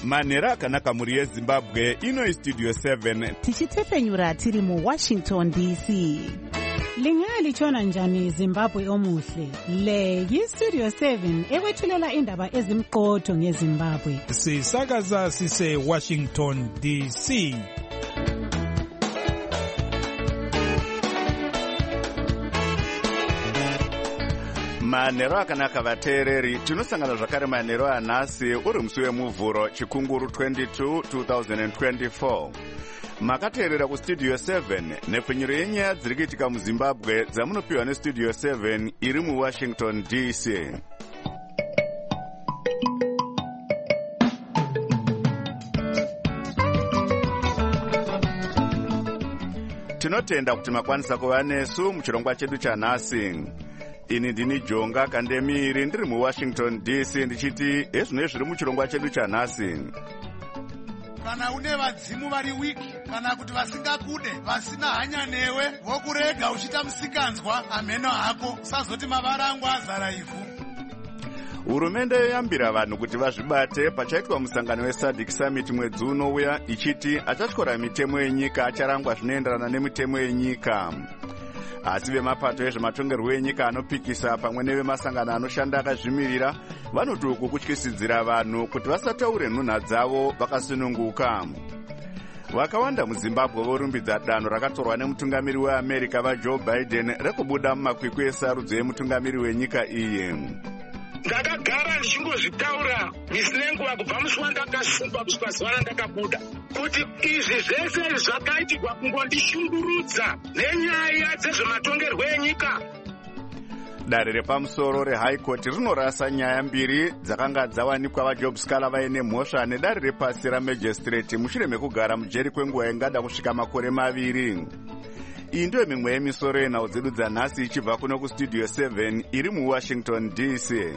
manhero akanaka mhuri yezimbabwe. Ino Studio 7 tichitefenyura tiri muWashington DC. Lingalitshona njani Zimbabwe omuhle? Le yiStudio 7 ekwethulela indaba ezimqotho ngeZimbabwe. Sisakaza sise Washington DC. manhero akanaka vateereri. Tinosangana zvakare manhero anhasi uri musi wemuvhuro chikunguru 22 2024. Makateerera kuStudio 7 nepfenyuro yenyaya dziri kuitika muZimbabwe dzamunopiwa neStudio 7 iri muWashington DC. Tinotenda kuti makwanisa kuva nesu muchirongwa chedu chanhasi. Ini ndini Jonga Kandemiri ndiri muWashington DC ndichiti ezvino zviri muchirongwa chedu chanhasi. Kana une vadzimu vari wiki kana kuti vasingakude vasina hanya newe vokurega uchita musikanzwa ameno hako usazoti mavara angu azara ivhu. Hurumende yoyambira vanhu kuti vazvibate pachaitwa musangano weSADC Summit mwedzi unouya ichiti achatyora mitemo yenyika acharangwa zvinoenderana nemitemo yenyika. Asi vemapato ezvematongerwo enyika anopikisa pamwe nevemasangano anoshanda akazvimirira vanoti uku kutyisidzira vanhu kuti vasataure nhunha dzavo vakasununguka. Vakawanda muZimbabwe vorumbidza danho rakatorwa nemutungamiri weAmerica vaJoe Biden rekubuda mumakwikwi esarudzo yemutungamiri wenyika iyi. Ndakagara ndichingozvitaura misi nenguva kubva musi wandakasimba kusvika zuva randakabuda kuti izvi zvese zvakaitirwa kungondishungurudza nenyaya dzezvematongerwo enyika. Dare repamusoro reHigh Court rinorasa nyaya mbiri dzakanga dzawanikwa vaJob Scala vaine mhosva nedare repasi raMagistrate mushure mekugara mujeri kwenguva ingada kusvika makore 2. Iyi ndiyo mimwe yemisoro yenhau dzedu dzanhasi ichibva kuno kuStudio 7 iri muWashington DC.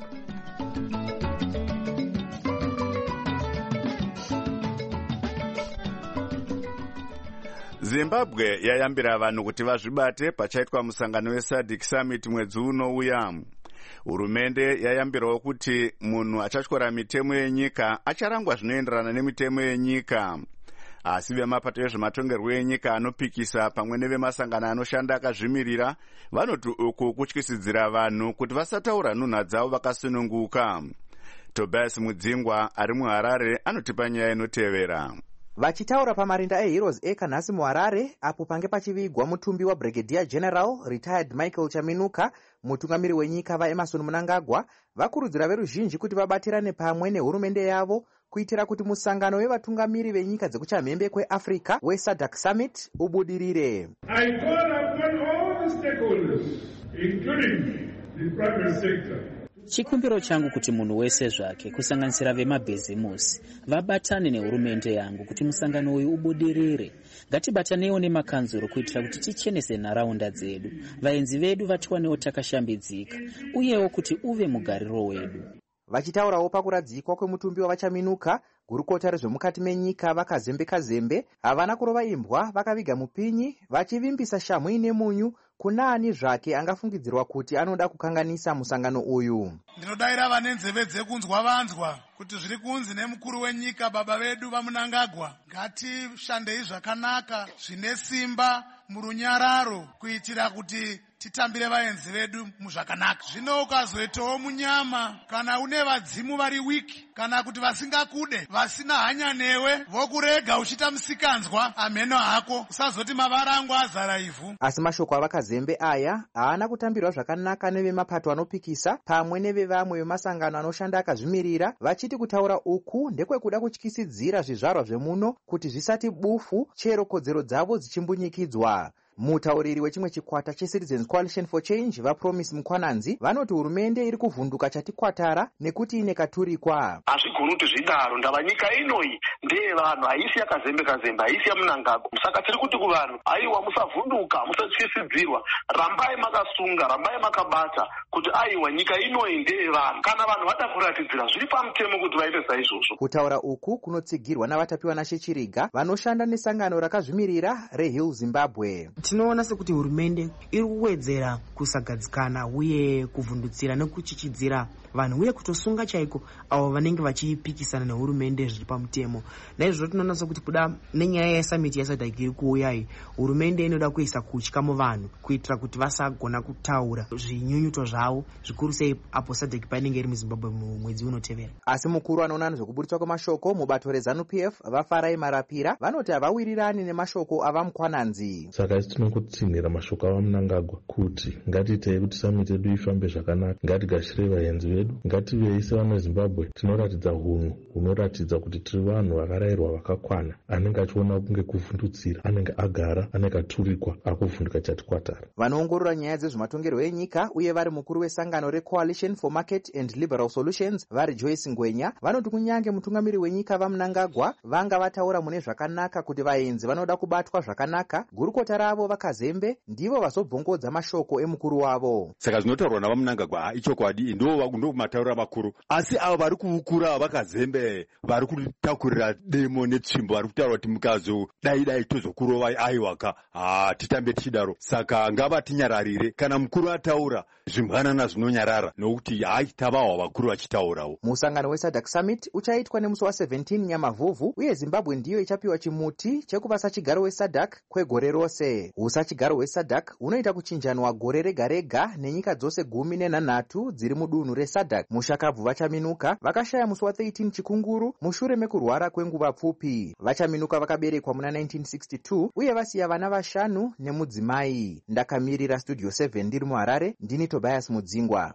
Zimbabwe yayambira vanhu kuti vazvibate pachaitwa musangano weSADC Summit mwedzi unouya. Hurumende yayambirawo kuti munhu achatyora mitemo yenyika acharangwa zvinoenderana nemitemo yenyika. Asi vemapato ezvematongerwo enyika anopikisa pamwe nevemasangano anoshanda akazvimirira vanoti uku kutyisidzira vanhu kuti vasataura nhunha dzavo vakasununguka. Tobias Mudzingwa ari muHarare anotipa nyaya inotevera. Vachitaura pamarinda eHeroes Acre nhasi muHarare apo pange pachivigwa mutumbi waBrigadier General retired Michael Chaminuka, mutungamiri wenyika vaEmmerson Mnangagwa vakurudzira veruzhinji kuti vabatirane pamwe nehurumende yavo kuitira kuti musangano wevatungamiri venyika dzekuchamhembe kweAfrica weSADC Summit ubudirire. I call upon all the stakeholders, including the private sector. Chikumbiro changu kuti munhu wese zvake kusanganisira vemabhizimusi vabatane nehurumende yangu kuti musangano uyu ubudirire. Ngatibataneiwo nemakanzuro kuitira kuti tichenese nharaunda dzedu, vaenzi vedu vatiwanewo takashambidzika, uyewo kuti uve mugariro wedu. Vachitaurawo pakuradzikwa kwemutumbi wavachaminuka, gurukota rezvemukati menyika vakazembe havana kurova imbwa vakaviga mupinyi vachivimbisa shamhu ine munyu kuna ani zvake angafungidzirwa kuti anoda kukanganisa musangano uyu. Ndinodayira vane nzeve dzekunzwa vanzwa kuti zviri kunzi nemukuru wenyika baba vedu vaMnangagwa ngatishandei zvakanaka zvine simba murunyararo kuitira kuti titambire vaenzi vedu muzvakanaka. Zvino ukazoitawo munyama kana une vadzimu vari wiki kana kuti vasingakude vasina hanya newe vokurega uchita musikanzwa ameno hako usazoti mavara angu azara ivhu. Asi mashoko avakazembe aya haana kutambirwa zvakanaka nevemapato anopikisa pamwe nevevamwe vemasangano anoshanda akazvimirira vachiti kutaura uku ndekwekuda kutyisidzira zvizvarwa zvemuno kuti zvisati bufu chero kodzero dzavo dzichimbunyikidzwa. Mutauriri wechimwe chikwata cheCitizens Coalition for Change vaPromise Mukwananzi vanoti hurumende iri kuvhunduka chatikwatara nekuti ine katurikwa. Hazvigoni kuti zvidaro ndava nyika inoyi ndeye vanhu, haisi yakazembe haisi yaMnangagwa. Saka tiri kuti kuvanhu aiwa musavhunduka, musatyisidzirwa, rambai makasunga, rambai makabata kuti aiwa nyika inoyi ndeye vanhu. Kana vanhu vada kuratidzira zviri pamutemo kuti vaite saizvozvo. Kutaura uku kunotsigirwa navatapiwa naShechiriga vanoshanda nesangano rakazvimirira reHill Zimbabwe. Tinoona sekuti hurumende iri kuwedzera kusagadzikana uye kuvhundutsira nekuchichidzira vanhu uye kutosunga chaiko avo vanenge vachipikisana nehurumende zviri pamutemo. Naizvozvo tinoona sokuti kuda nenyaya yesamiti yasadhaki iri kuuyai, hurumende inoda kuisa kutya muvanhu kuitira kuti vasagona kutaura zvinyunyuto zvavo, zvikuru sei apo sadhaki painenge iri muzimbabwe mumwedzi unotevera. Asi mukuru anoona nezvekuburitswa kwemashoko mubato reZANU-PF vaFarai Marapira vanoti havawirirani nemashoko avamukwananzi. Saka tinongotsinhira mashoko avaMnangagwa kuti ngatiitei kuti samiti yedu ifambe zvakanaka, ngatigashire vaenzi vedu, ngativei sevana veZimbabwe tinoratidza hunhu hunoratidza kuti tiri vanhu vakarayirwa vakakwana, anenge achiona kunge kuvhundutsira, anenge agara, anenge aturikwa akuvhunduka chatikwatara. Vanoongorora nyaya dzezvematongerwo enyika uye vari mukuru wesangano reCoalition for Market and Liberal Solutions vari Joyce Ngwenya vanoti kunyange mutungamiri wenyika vaMnangagwa vanga vataura mune zvakanaka kuti vaenzi vanoda kubatwa zvakanaka, gurukota ravo vaKazembe ndivo vazobvongodza mashoko emukuru wavo. Saka zvinotaurwa navaMnangagwa ichokwadi, ndo mataurira makuru, asi avo vari kuukura vaKazembe vari kutakurira demo netsvimbo, vari kutaura kuti mukazo dai tozokurovai aiwaka titambe tichidaro. Saka ngavatinyararire, kana mukuru ataura zvimhanana zvinonyarara, nokuti tavawa vakuru vachitaurawo. Musangano weSADC Summit uchaitwa nemusi wa17 Nyamavhuvhu uye Zimbabwe ndiyo ichapiwa chimuti chekuva sachigaro weSADC kwegore rose. Usachigaro weSADC unoita kuchinjanwa gore rega rega nenyika dzose 13 dziri mudunhu reSADC. Mushakabvu vachaminuka vakashaya musi wa13 Chikunguru mushure mekurwara kwenguva pfupi. Vachaminuka vakaberekwa muna 1962 uye vasiya vana 5 nemudzimai. Ndakamirira Studio 7 ndiri muHarare, ndini Tobias Mudzingwa.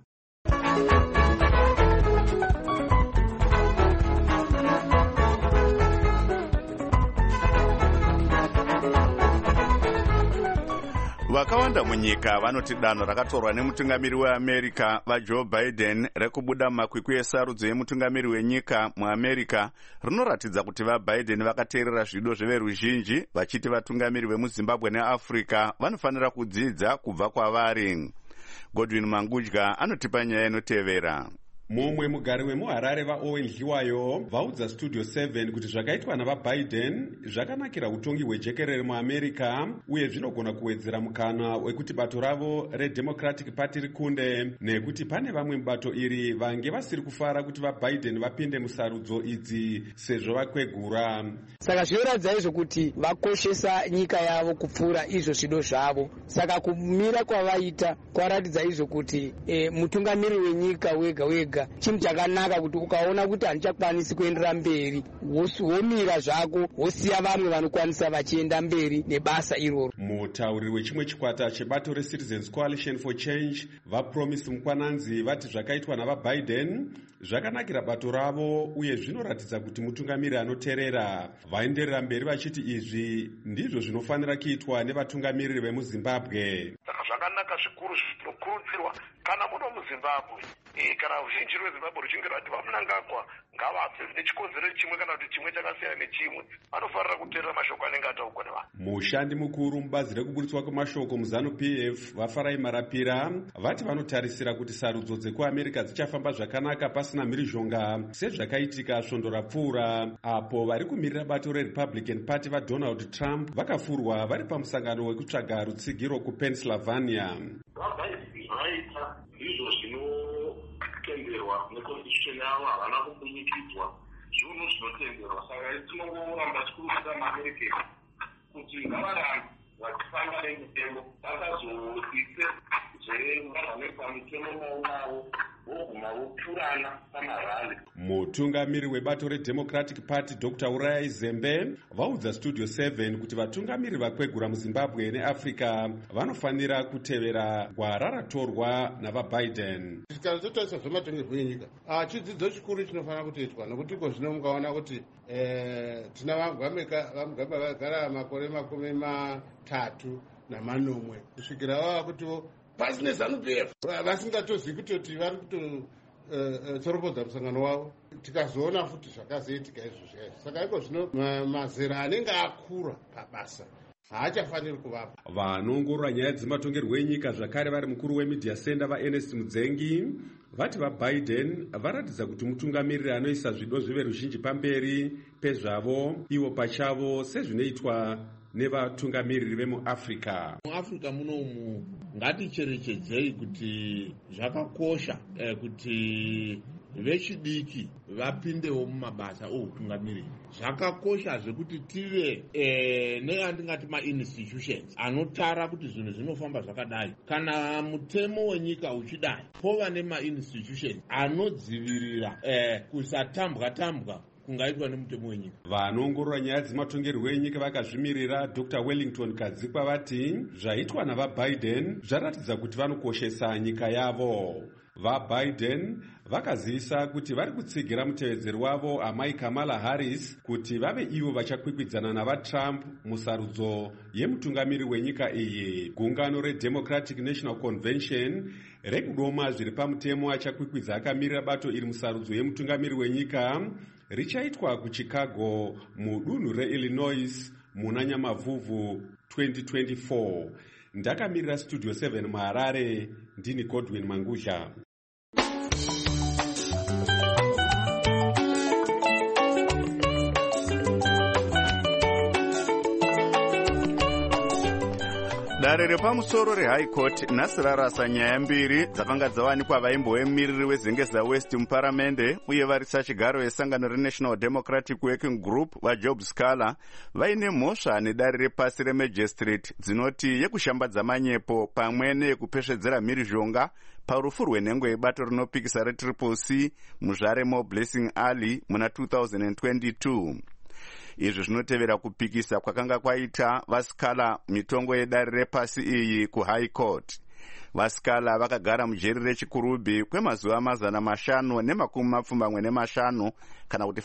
Vakawanda munyika vanoti danho rakatorwa nemutungamiri weAmerica vaJoe Biden rekubuda makwikwi esarudzo yemutungamiri wenyika muAmerica rinoratidza kuti vaBiden vakateerera zvido zveveruzhinji vachiti vatungamiri vemuZimbabwe neAfrica vanofanira kudzidza kubva kwavari. Godwin Mangudya anotipa nyaya inotevera. Mumwe mugari wemuHarare vaOwen Dliwayo vaudza Studio 7 kuti zvakaitwa navaBiden zvakanakira utongi hwejekerere muAmerica uye zvinogona kuwedzera mukana wekuti bato ravo reDemocratic Party rikunde, nekuti pane vamwe mubato iri vange vasiri kufara kuti vaBiden vapinde musarudzo idzi sezvo vakwegura. Saka zvinoratidza izvo kuti vakoshesa nyika yavo kupfuura izvo zvido zvavo. Saka kumira kwavaita kwaratidza izvo kuti mutungamiri wenyika wega wega chinhu chakanaka kuti ukaona kuti handichakwanisi kuendera mberi womira zvako wosiya vamwe vanokwanisa vachienda mberi nebasa iroro. Mutauriri wechimwe chikwata chebato reCitizens Coalition for Change vaPromise Mukwananzi vati zvakaitwa navaBiden zvakanakira bato ravo uye zvinoratidza kuti mutungamiri anoteerera. Vaenderera mberi vachiti izvi ndizvo zvinofanira kuitwa nevatungamiriri vemuZimbabwe. Saka zvakanaka zvikuru zvinokurudzirwa kana muno muZimbabwe, kana ruzhinji rweZimbabwe ruchinge rwati vaMnangagwa ngavabve nechikonzero chimwe kana kuti chimwe chakasiyana nechimwe, vanofanira kuteerera mashoko anenge ataurwa nevanhu. Mushandi mukuru mubazi rekuburitswa kwemashoko muZANU-PF vaFarai Marapira vati vanotarisira kuti sarudzo dzekuAmerica dzichafamba zvakanaka pasina mhirizhonga sezvakaitika svondo rapfuura apo vari kumirira bato reRepublican Party vaDonald Trump vakafurwa vari pamusangano wekutsvaga rutsigiro kuPennsylvania. Vaita izvo zvinotenderwa neconstitution yavo, havana kubunikidzwa zvinhu zvinotenderwa. Saka tinongoramba tichikurudzira maAmerica kuti ngavarambe vachifamba nemitemo, vakazoise zvevanamesa mitemo maunavo voguma vopfurana pamarali. Mutungamiri webato reDemocratic Party Dr. Uriah Zembe vaudza Studio 7 kuti vatungamiri vakwegura muZimbabwe neAfrica vanofanira kutevera gwara ratorwa navaBiden. Kana totarisa zvematongerwo enyika, chidzidzo chikuru chinofanira kutoitwa nokuti iko zvino mungaona kuti tina vaMugabe vagara makore 30 kusvikira vava kuti pasi neZANU-PF vasingatozivi kutoti vari kutotsoropodza musangano wavo. Tikazoona futi zvakazoitika izvozvo. Saka iko zvino mazera anenge akura pabasa haachafaniri kuvapo. Vanoongorora nyaya dzematongerwo enyika zvakare vari mukuru wemedia center vaErnest Mudzengi vati vaBiden varatidza kuti mutungamiriri anoisa zvido zveveruzhinji pamberi pezvavo ivo pachavo sezvinoitwa nevatungamiriri vemuafrica. Muafrica munomu ngaticherechedzei kuti zvakakosha kuti vechidiki vapindewo mumabasa outungamiriri. Zvakakosha zvekuti tive neandingati ma-institutions anotara kuti zvinhu zvinofamba zvakadai. Kana mutemo wenyika uchidai, pova nema-institutions anodzivirira kusatambwa kungaitwa nemutemo wenyika. Vanoongorora nyaya dzematongerwo enyika vakazvimirira Dr. Wellington Kadzikwa vati zvaitwa navaBiden zvaratidza kuti vanokoshesa nyika yavo. VaBiden vakazivisa kuti vari kutsigira mutevedzeri wavo amai Kamala Harris kuti vave ivo vachakwikwidzana navaTrump musarudzo yemutungamiri wenyika iyi. Gungano reDemocratic National Convention rekudoma zviri pamutemo achakwikwidza akamirira bato iri musarudzo yemutungamiri wenyika richaitwa kuChicago mudunhu reIllinois muna Nyamavhuvhu 2024. Ndakamirira Studio 7 muHarare, ndini Godwin Mangudla. Dare repamusoro reHigh Court nhasi rarasa nyaya mbiri dzakanga dzawanikwa vaimboemiriri wezengeza West muparamende uye vari sachigaro vesangano reNational Democratic Working Group vaJob Scaler vaine mhosva nedare repasi remagistrate dzinoti yekushambadza manyepo pamwe neyekupesvedzera mhirizhonga parufu rwenhengo yebato rinopikisa reCCC muzvare moBlessing Ali muna 2022. Izvi zvinotevera kupikisa kwakanga kwaita vaScaler mitongo yedare repasi iyi kuHigh Court. VaScaler vakagara mujeri rechikurubhi kwemazuva 525 kana kuti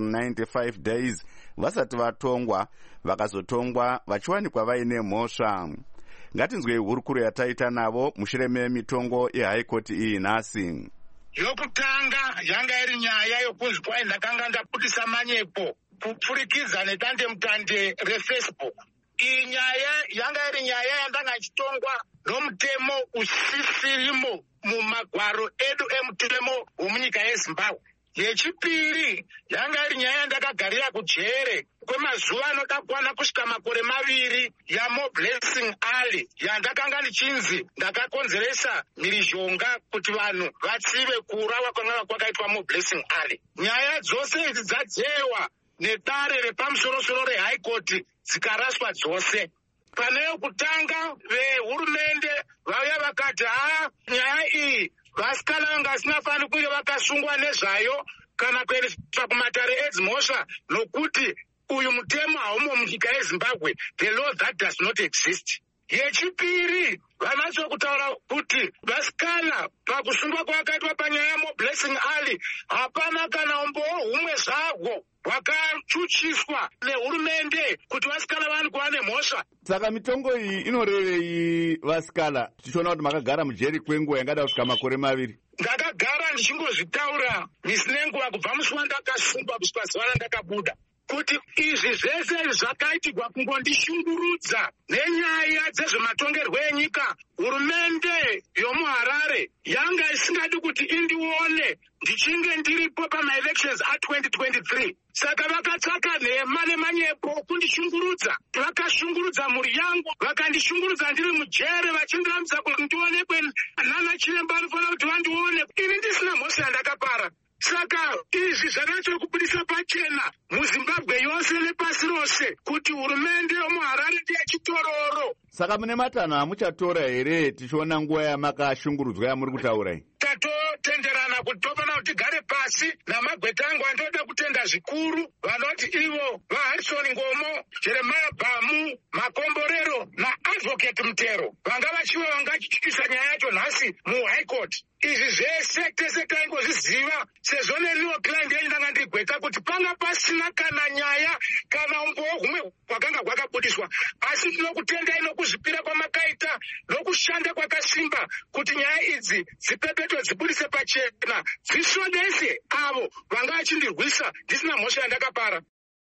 595 days vasati vatongwa, vakazotongwa vachiwanikwa vaine mhosva. Ngatinzwei hurukuro yataita navo mushure memitongo yeHigh Court iyi nhasi. Yokutanga yanga iri nyaya yokunzi kwai ndakanga ndaputisa manyepo kupfurikidza nedandemutande reFacebook. Iyi nyaya yanga iri nyaya yandanga ichitongwa nomutemo usisirimo mumagwaro edu emutemo womunyika yeZimbabwe. Yechipiri yanga iri nyaya yandakagarira kujere kwemazuva anoda kuwana kusvika makore 2 yamoBlessing Ali yandakanga ndichinzi ndakakonzeresa mhirizhonga kuti vanhu vatsive kuurawa kwanga kwakaitwa moBlessing Ali. Nyaya dzose idzi dzadzewa nedare repamusoro-soro reHigh Court dzikaraswa dzose. Pane yokutanga vehurumende vauya vakati nyaya iyi vaScaler vanga vasingafani kunge vakasungwa nezvayo kana kuendeswa kumatare edzimhosva nokuti uyu mutemo haumo munyika yeZimbabwe. The law that does not exist. Yechipiri vanatsotaura kuti vaScaler pakusungwa kwakaitwa panyaya yamoBlessing Ali hapana kana umbowo humwe zvahwo hwakachuchiswa nehurumende kuti vaScaler vani kuva nemhosva. Saka mitongo iyi inorevei vaScaler tichiona kuti makagara mujeri kwenguva yangada kusvika makore 2? Ndakagara ndichingozvitaura misi nenguva kubva musi wandakasungwa kusvika zuva randakabuda kuti izvi zvese zvakaitirwa kungondishungurudza nenyaya dzezvematongerwo enyika. Hurumende yomuHarare yanga isingadi kuti indione ndichinge ndiripo pamaelections a2023. Saka vakatsvaka nhema nemanyepo kundishungurudza. Vakashungurudza mhuri yangu, vakandishungurudza ndiri mujere vachindiramidza kuti ndionekwe nana chiremba anofanira kuti vandione. Ini ndisina mhosva yandakapara. Saka izvi zvakaitwa kubudisa pachena muZimbabwe yose nepasi rose kuti hurumende yomuHarare ndeyechitororo. Saka mune matanho amuchatora here tichiona nguva yamakashungurudzwa yamuri kutaura iyi? Tatotenderana kuti tofana kuti tigare pasi namagweta angu andoda kutenda zvikuru vanoti ivo vaHarrison Ngomo, Jeremiah Bhamu, Makomborero naAdvocate Mutero vanga vachiva vangachityisa nyaya yacho nhasi muHigh Court. Izvi zvese tese taingozviziva sezvo neniwo client yenyu ndanga ndirigweta kuti panga pasina kana nyaya kana umbowo humwe hwakanga hwakabudiswa, asi tinokutendai nokuzvipira kwamakaita nokushanda kwakasimba kuti nyaya idzi dzipepetwe dzibudise pachena dzisvonese avo vanga vachindirwisa ndisina mhosva yandakapara.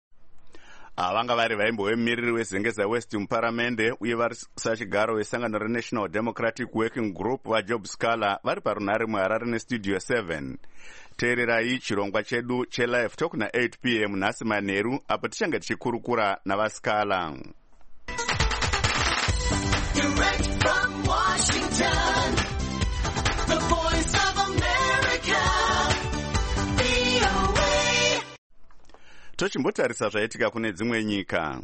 Vanga vari vaimboemiriri wezengeza West muparamende uye vari sachigaro vesangano reNational Democratic Working Group vaJob Scaler vari parunhare muHarare neStudio 7. Teererai chirongwa chedu chelive talk na 8 p.m. nhasi manheru apo tichange tichikurukura navaScaler. Direct from Washington, the voice of America, VOA. Tochimbotarisa zvaitika kune dzimwe nyika.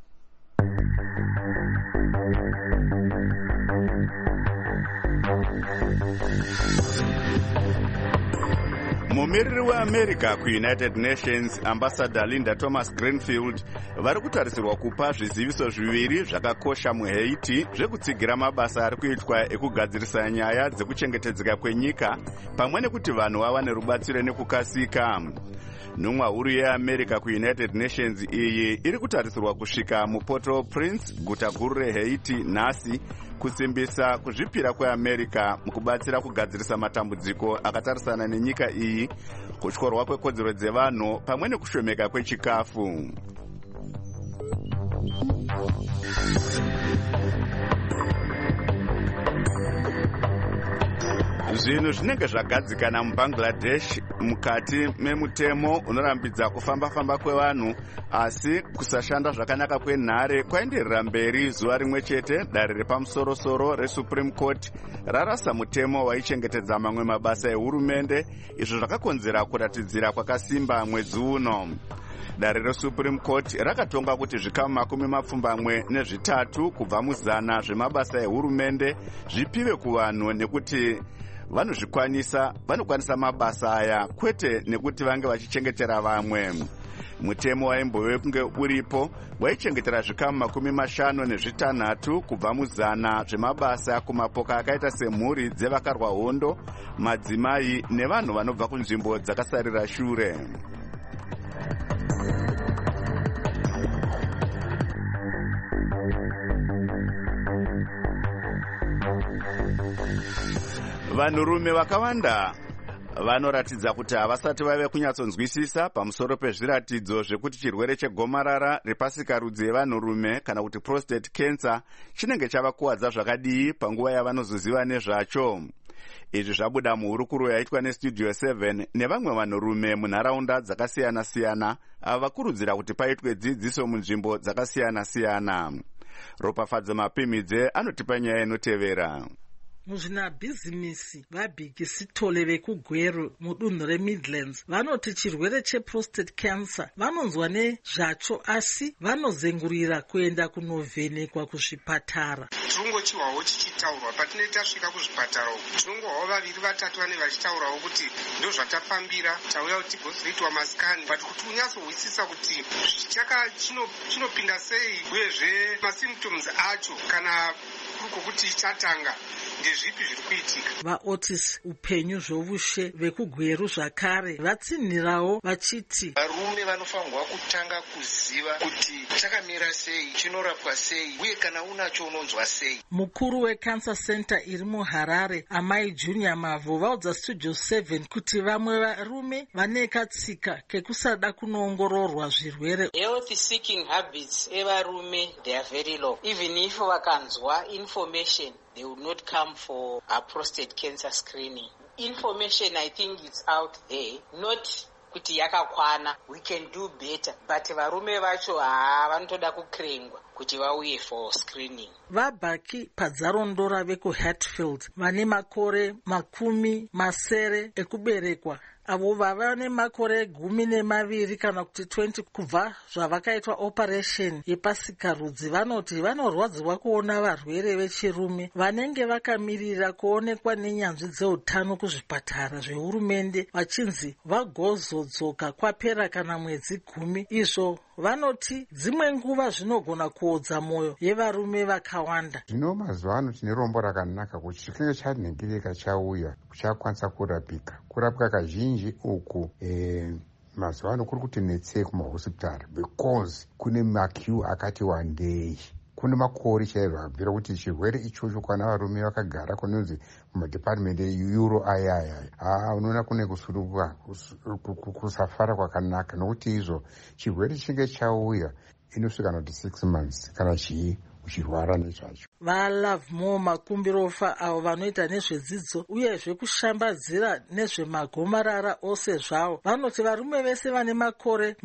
Mumiriri weAmerica kuUnited Nations, Ambassador Linda Thomas Greenfield, vari kutarisirwa kupa zviziviso zviviri zvakakosha muHaiti zvekutsigira mabasa ari kuitwa ekugadzirisa nyaya dzekuchengetedzeka kwenyika pamwe nekuti vanhu vawane rubatsiro nekukasika. Nhumwa huru yeAmerica kuUnited Nations iyi iri kutarisirwa kusvika muPort-au-Prince, guta guru reHaiti, nhasi kusimbisa kuzvipira kweAmerica mukubatsira kugadzirisa matambudziko akatarisana nenyika iyi, kutyorwa kwekodzero dzevanhu pamwe nekushomeka kwechikafu. Zvinhu zvinenge zvagadzikana muBangladesh mukati memutemo unorambidza kufamba-famba kwevanhu, asi kusashanda zvakanaka kwenhare kwaenderera mberi. Zuva rimwe chete dare repamusoro-soro reSupreme Court rarasa mutemo waichengetedza mamwe mabasa ehurumende, izvo zvakakonzera kuratidzira kwakasimba mwedzi uno. Dare reSupreme Court rakatonga kuti zvikamu 23 kubva muzana zvemabasa ehurumende zvipiwe kuvanhu nekuti vanokwanisa mabasa aya, kwete nekuti vange vachichengetera vamwe. Mutemo waimbove kunge uripo waichengetera zvikamu 56 kubva muzana zvemabasa kumapoka akaita semhuri dzevakarwa hondo, madzimai nevanhu vanobva kunzvimbo dzakasarira shure. Vanhurume vakawanda vanoratidza kuti havasati vave kunyatsonzwisisa pamusoro pezviratidzo zvekuti chirwere chegomarara repasikarudzi yevanhurume kana kuti prostate cancer chinenge chavakuwadza zvakadii panguva yavanozoziva nezvacho. Izvi zvabuda muhurukuro yaitwa neStudio 7 nevamwe vanhurume munharaunda dzakasiyana-siyana ava vakurudzira kuti paitwe dzidziso munzvimbo dzakasiyana-siyana. Ropafadzo Mapimidze anotipa nyaya inotevera. Muzvinabhizimisi vabhikisitole vekugweru mudunhu reMidlands vanoti chirwere cheprostate cancer vanonzwa nezvacho asi vanozengurira kuenda kunovhenekwa kuzvipatara. Tinongochihwawo chichitaurwa patinenge tasvika kuzvipatara uku, tinongohwawo 2-3 vanenge vachitaurawo kuti ndo zvatafambira tauya kuti tigozoitwa masikani, but kuti unyatsohwisisa kuti chinopinda sei uyezve masymptoms acho kana kuti chatanga ndezvipi zviri kuitika. VaOtis upenyu zvovushe vekugweru zvakare vatsinhirawo vachiti varume vanofanirwa kutanga kuziva kuti chakamira sei, chinorapwa sei, uye kana unacho unonzwa sei. Mukuru weCancer Center iri muHarare, Amai Junior Mavo, vaudza Studio 7 kuti vamwe varume vane katsika kekusada kunoongororwa zvirwere. Health seeking habits evarume they are very low. Even if vakanzwa information they would not come for a prostate cancer screening. Information, I think it's out there, not kuti yakakwana, we can do better, but varume vacho vanotoda kukrengwa kuti vauye for screening. Vabhaki padzarondora vekuHatfield vane makore 10 ekuberekwa, avo vava nemakore 12 kana kuti 20 kubva zvavakaitwa operation yepasikarudzi vanoti vanorwadziwa kuona varwere vechirume vanenge vakamirira kuonekwa nenyanzvi dzeutano kuzvipatara zvehurumende vachinzi vagozodzoka kwapera kana mwedzi 10. Izvo vanoti dzimwe nguva zvinogona kuodza mwoyo yevarume vakawanda. Zvino mazuva ano tine rombo rakanaka kuti chikinge chanhingirika chauya chakwanisa kurapika. Kurapika kazhinji uku mazuva ano kuri kuti netsei kumahosipitari because kune maqueue akati wandei. Kune makore chaizvo akabvira kuti chirwere ichocho kana varume vakagara kunonzi mumadhepatmendi euro ayaya unoona kune kusuruka kusafara kwakanaka, nokuti izvo chirwere chinge chauya inosvika kuti 6 months kana chii uchirwara nezvacho. vaLovemore Makumbirofa avo vanoita nezvedzidzo uyezve kushambadzira nezvemagomarara ose zvawo vanoti varume vese vane makore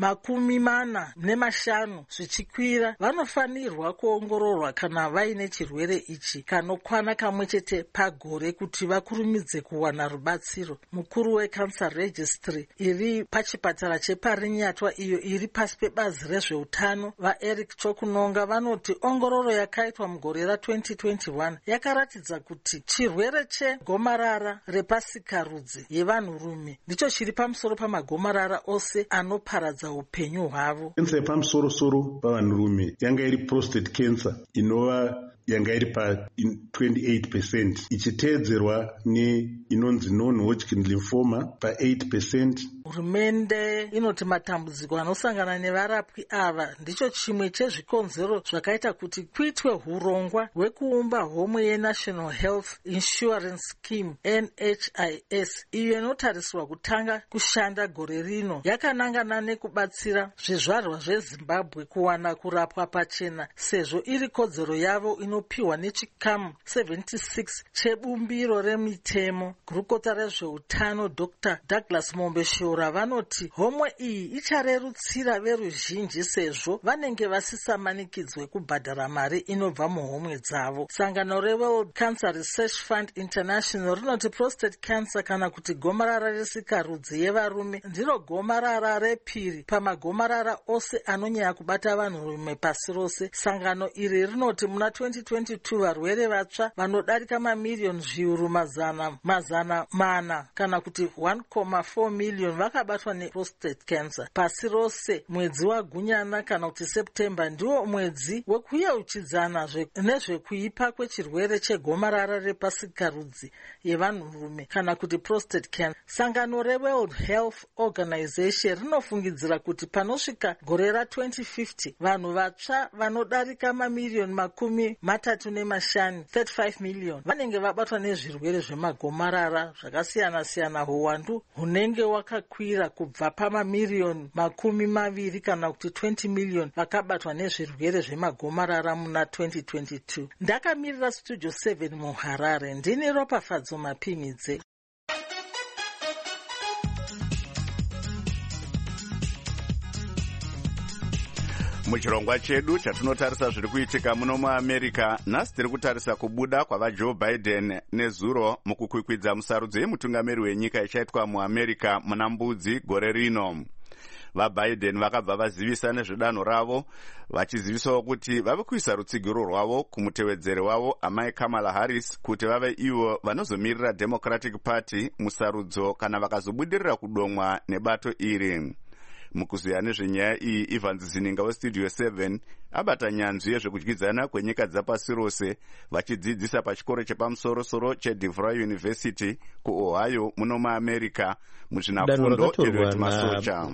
45 zvichikwira vanofanirwa kuongororwa kana vaine chirwere ichi kanokwana kamwe chete pagore kuti vakurumidze kuwana rubatsiro. Mukuru weCancer Registry iri pachipatara cheParinyatwa iyo iri pasi pebazi rezveutano vaEric Chokunonga vanoti ongororo yakaitwa mugore ra2021 yakaratidza kuti chirwere chegomarara repasikarudzi yevanhurume ndicho chiri pamusoro pamagomarara ose anoparadza upenyu hwavo. Kensa yepamusoro pavanhurume yanga iri prostate cancer inova yanga iri pa28% ichiteedzerwa inonzi non-Hodgkin lymphoma pa8%. Hurumende inoti matambudziko anosangana nevarapwi ava ndicho chimwe chezvikonzero zvakaita kuti kuitwe hurongwa hwekuumba homwe yeNational Health Insurance Scheme NHIS iyo inotariswa kutanga kushanda gore rino yakanangana nekubatsira zvizvarwa zveZimbabwe kuwana kurapwa pachena sezvo iri kodzero yavo inopiwa nechikamu 76 chebumbiro remitemo. Gurukota rezveutano Dr. Douglas Mombeshora vanoti homwe iyi icharerutsira veruzhinji sezvo vanenge vasisamanikidzwe kubhadhara mari inobva muhomwe dzavo. Sangano reWorld Cancer Research Fund International rinoti prostate cancer kana kuti gomarara resikarudzi yevarume ndiro gomarara repiri pamagomarara ose anonyanya kubata vanhurume pasi rose. Sangano iri rinoti muna 2022 varwere vatsva vanodarika mamiliyoni zviuru mazana mana kana kuti 1.4 miliyoni vakabatwa neprostate cancer pasi rose. Mwedzi waGunyana kana kuti September ndiwo mwedzi wekuyeuchidzana nezvekuipa kwechirwere chegomarara repasikarudzi yevanhurume kana kuti prostate cancer. Sangano reWorld Health Organization rinofungidzira kuti panosvika gore ra2050 vanhu vatsva vanodarika mamiliyoni 35 miliyoni vanenge vabatwa nezvirwere zvemagomarara zvakasiyana-siyana. Huwandu hunenge wakakwira kubva pamamiliyoni 20 kana kuti 20 miliyoni vakabatwa nezvirwere zvemagomarara muna 2022. Ndakamirira Studio 7 muHarare ndini Ropafadzo Mapimidze. Muchirongwa chedu chatinotarisa zviri kuitika muno muAmerica, nhasi tiri kutarisa kubuda kwavaJoe Biden nezuro mukukwikwidza musarudzo yemutungamiri wenyika ichaitwa muAmerica muna Mbudzi gore rino. VaBiden vakabva vazivisa nezvedanho ravo vachizivisawo kuti vave kuisa rutsigiro rwavo kumutevedzeri wavo amai Kamala Harris kuti vave ivo vanozomirira Democratic Party musarudzo kana vakazobudirira kudomwa nebato iri. Mukuziya nezvenyaya iyi, Evans Zininga weStudio 7 abata nyanzvi yezvekudyidzana kwenyika dzapasi rose vachidzidzisa pachikoro chepamusoro-soro cheDeVry University kuOhio muno muAmerica muzvinafundo Eliot Masocha.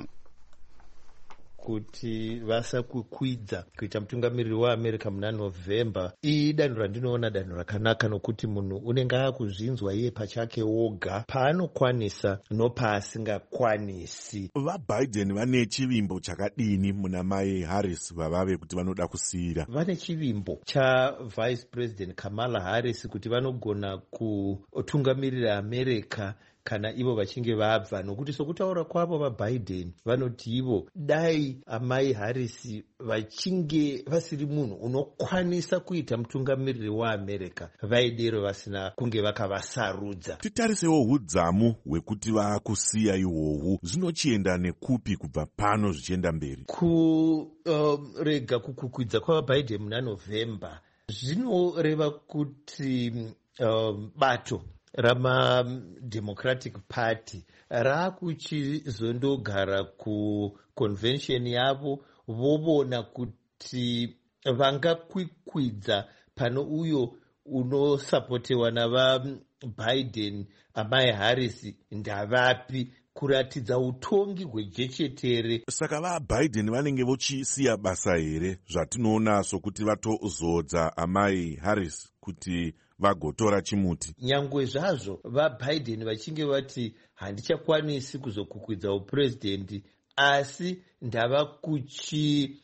Kuti vasakukwidza kuita mutungamiriri waAmerica muna November. Iyi danho randinoona danho rakanaka nokuti munhu unenge akuzvinzwa iye pachake oga paanokwanisa nopaasingakwanisi. VaBiden vane chivimbo chakadini muna mai Harris vavave kuti vanoda kusiyira? Vane chivimbo chaVice President Kamala Harris kuti vanogona kutungamirira America kana ivo vachinge vabva, nokuti sokutaura kwavo vaBiden vanoti ivo dai amai Harris vachinge vasiri munhu unokwanisa kuita mutungamiriri waAmerica vaidero vasina kunge vakavasarudza. Titarisewo hudzamu hwekuti vaakusiya ihwohwu zvinochienda nekupi kubva pano zvichienda mberi. Kurega kukukwidza kwavaBiden muna November zvinoreva kuti bato ramaDemocratic Party raakuchizondogara kuconvention yavo vovona kuti vangakwikwidza pano uyo unosapotewa navaBiden amai Harris ndavapi kuratidza utongi hwejechetere. Saka vaBiden vanenge vochisiya basa here zvatinoona sokuti vatozodza amai Harris kuti vagotora chimuti? Nyangwe zvazvo vaBiden vachinge vati handichakwanisi kuzokukwidza uprezidendi, asi ndava kuchitora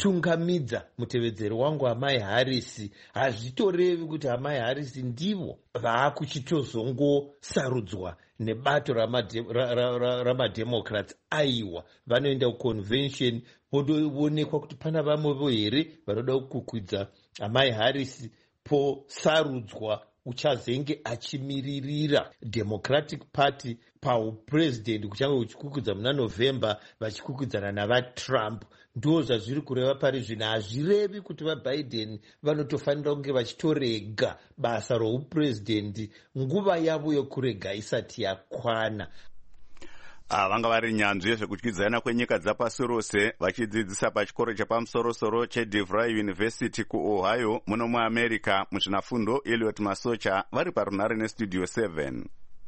kutungamidza mutevedzeri wangu amai Harris hazvitorevi kuti amai Harris ndivo vaakuchitozongosarudzwa nebato ramademocrats. Aiwa, vanoenda kuconvention voonekwa kuti pana vamwevo here vanoda kukwidza amai Harris posarudzwa uchazenge achimiririra Democratic Party paupresident kuchange kuchikukwidza muna November vachikukwidzana navaTrump. Ndo zvazviri kureva pari zvino. Hazvirevi kuti vaBiden vanotofanira kunge vachitorega basa roupresident nguva yavo yokurega isati yakwana. Vanga vari nyanzvi yezvekutyidzana kwenyika dzapasi rose vachidzidzisa pachikoro chepamusoro-soro cheDeVry University kuOhio muno muAmerica muzvinafundo. Eliot Masocha vari parunare neStudio 7.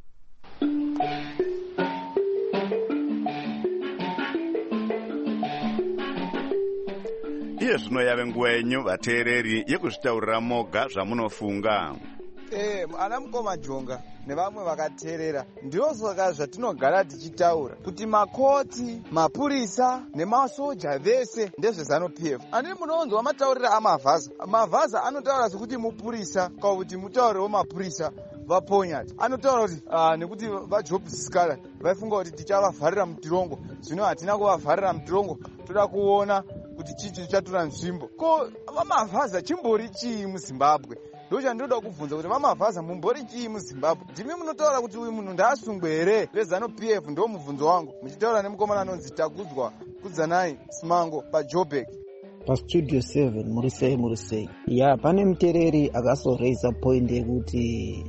Iye zvino yave nguva yenyu vateereri yekuzvitaurira moga zvamunofunga. Ana mukoma Jonga nevamwe vakateerera, ndiyo saka zvatinogara tichitaura kuti makoti, mapurisa nemasoja vese ndezveZANU-PF. Ani munonzwa mataurira amavhaza. Mavhaza anotaura sekuti mupurisa kana kuti mutaurirewo mapurisa vaponyati. Anotaura kuti nekuti vaJob Sikala vaifunga kuti tichavavharira mutirongo, zvino hatina kuvavharira mutirongo, toda kuona kuti chichi chatora nzvimbo. Ko vamavhaza chimbori chii muZimbabwe? Ndochandinoda kubvunza kuti vamavhaza mumbori chii muZimbabwe? Ndimi munotaura kuti uyu munhu ndaasungwe here veZANU-PF? Ndo mubvunzo wangu, muchitaura nemukomana anonzi Tagudzwa Kudzanai Simango paJoburg. PaStudio 7 murisei ya pane muteereri akasoreisa point yekuti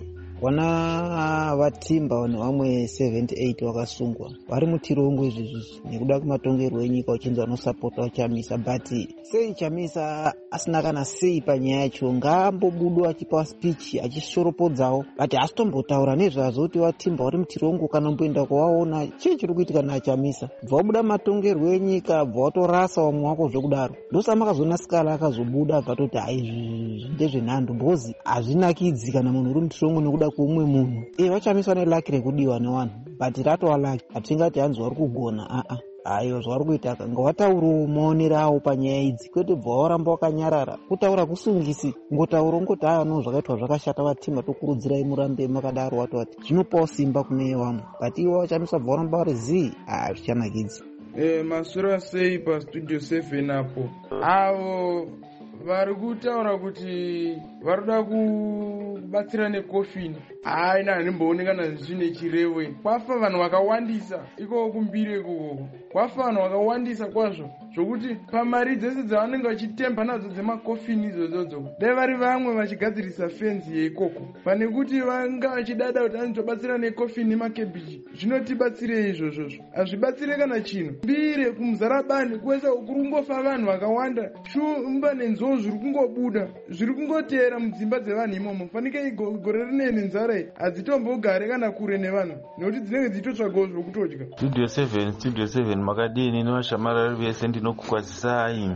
wana vatimba nevamwe 78 vakasungwa vari mutirongo izvizvi nekuda kwematongerwo enyika uchinzi vanosapota vachamisa. But sei chamisa asina kana sei panyaya yacho? ngaambobudwa achipa speech achishoropodzawo, but asitombotaura nezvazvo vatimba vari mutirongo kana mboenda kuvaona chii chiri kuitika nachamisa. Bva wabuda matongerwo enyika, bva watorasa vamwe wako zvekudaro. Ndosa makazona Sikala akazobuda akatoti izvi ndezvenhando bhozi hazvinakidzi kana munhu uri mutirongo nekuda kuumwe munhu. Vachamiswa nelaki rekudiwa nevanhu, but ratova laki. Hatingati hanzi vari kugona, aiwa zvavari kuita ngavataurawo maonero avo panyaya idzi, kwete bva waramba wakanyarara. Kutaura kusungisi, ngotaura ungoti no zvakaitwa zvakashata vatimba, tokurudzirai murambe makadaro. Watoti zvinopawo simba kune vamwe, but ivo vachamiswa bva waramba vari zii, zvichanakidzi. Masura sei paStudio 7 apo avo vari kutaura kuti varikuda kubatsira nekofini. Haina hanimboonekana zvine chirewe. Kwafa vanhu vakawandisa ikoko kumbire ikoko, kwafa vanhu vakawandisa kwazvo zvokuti pamari dzese dzavanenge vachitemba nadzo dzemakofini idzodzo dai vari vamwe vachigadzirisa fenzi yeikoko pane kuti vanga vachidada kuti anotobatsira nekofini nemakebhichi. Zvinotibatsirei izvozvozvo? Hazvibatsire kana chino. Mbire kumuzarabani kwese kurungofa vanhu vakawanda, shumba nenzou zviri kungobuda, zviri kungoteera mudzimba dzevanhu imomo. Fanike gore rinei nenzara hadzitombogare kana kure nevanhu nekuti dzinenge dzichitotsvagawo zvokutodya. Studio 7 makadini nevashamarari vese ndinokukwazisai.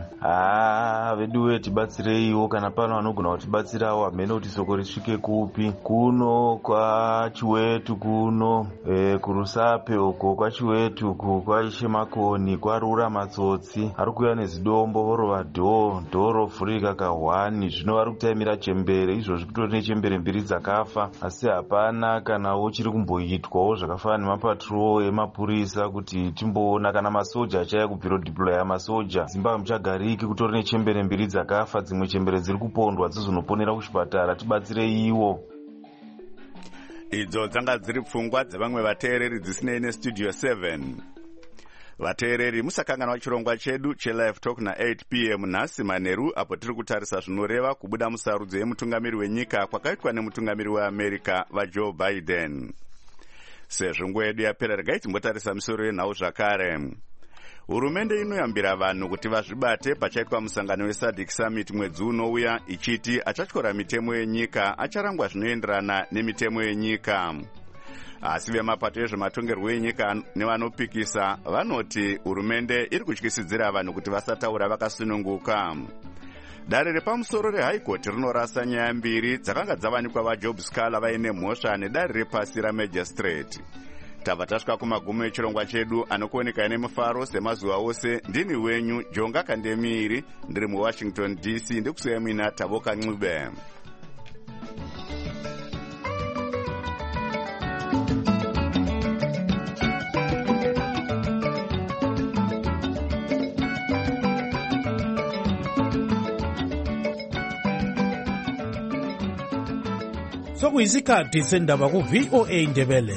Veduwe tibatsireiwo kana pano vanogona kutibatsirawo. Hamene kuti soko risvike kupi? Kuno kwaChiwetu, kuno kuRusape uko kwaChiwetu, kwaishe Makoni, kwarura matsotsi ari kuuya nezidombo vorova dhoo rovhurika ka1. Zvino vari kutaimira chembere. Izvozvi kutori nechembere mbiri dzakafa, asi hapana kanawo chiri kumboitwawo zvakafanana nemapatrol emapurisa kuti timboona kana masoja achaya kubviro deploya masoja. Zimbabwe muchagariki kutori nechembere mbiri dzakafa, dzimwe chembere dziri kupondwa dzizonoponera kuchipatara. Tibatsirei iwo. Idzo dzanga dziri pfungwa dzevamwe vateereri dzisinei neStudio 7. Vateereri, musakanganwa chirongwa chedu cheLive Talk na8 PM nhasi manheru, apo tiri kutarisa zvinoreva kubuda musarudzo yemutungamiri wenyika kwakaitwa nemutungamiri weAmerica vaJoe Biden. Sezvo nguva yedu yapera, regai timbotarisa misoro yenhau zvakare. Hurumende inoyambira vanhu kuti vazvibate pachaitwa musangano weSADC Summit mwedzi unouya, ichiti achatyora mitemo yenyika acharangwa zvinoenderana nemitemo yenyika. Asi vemapato ezvematongerwo enyika nevanopikisa vanoti hurumende iri kutyisidzira vanhu kuti vasataura vakasununguka. Dare repamusoro reHigh Court rinorasa nyaya mbiri dzakanga dzavanikwa vaJob Sikala vaine mhosva nedare repasi raMagistrate. tabva tasvika kumagumo echirongwa chedu anokuoneka nemufaro semazuva ose. Ndini wenyu Jonga Kandemiri, ndiri muWashington DC, ndikusiya mina Taboka Ncube. Sokuyisikhathi sendaba ku VOA Ndebele.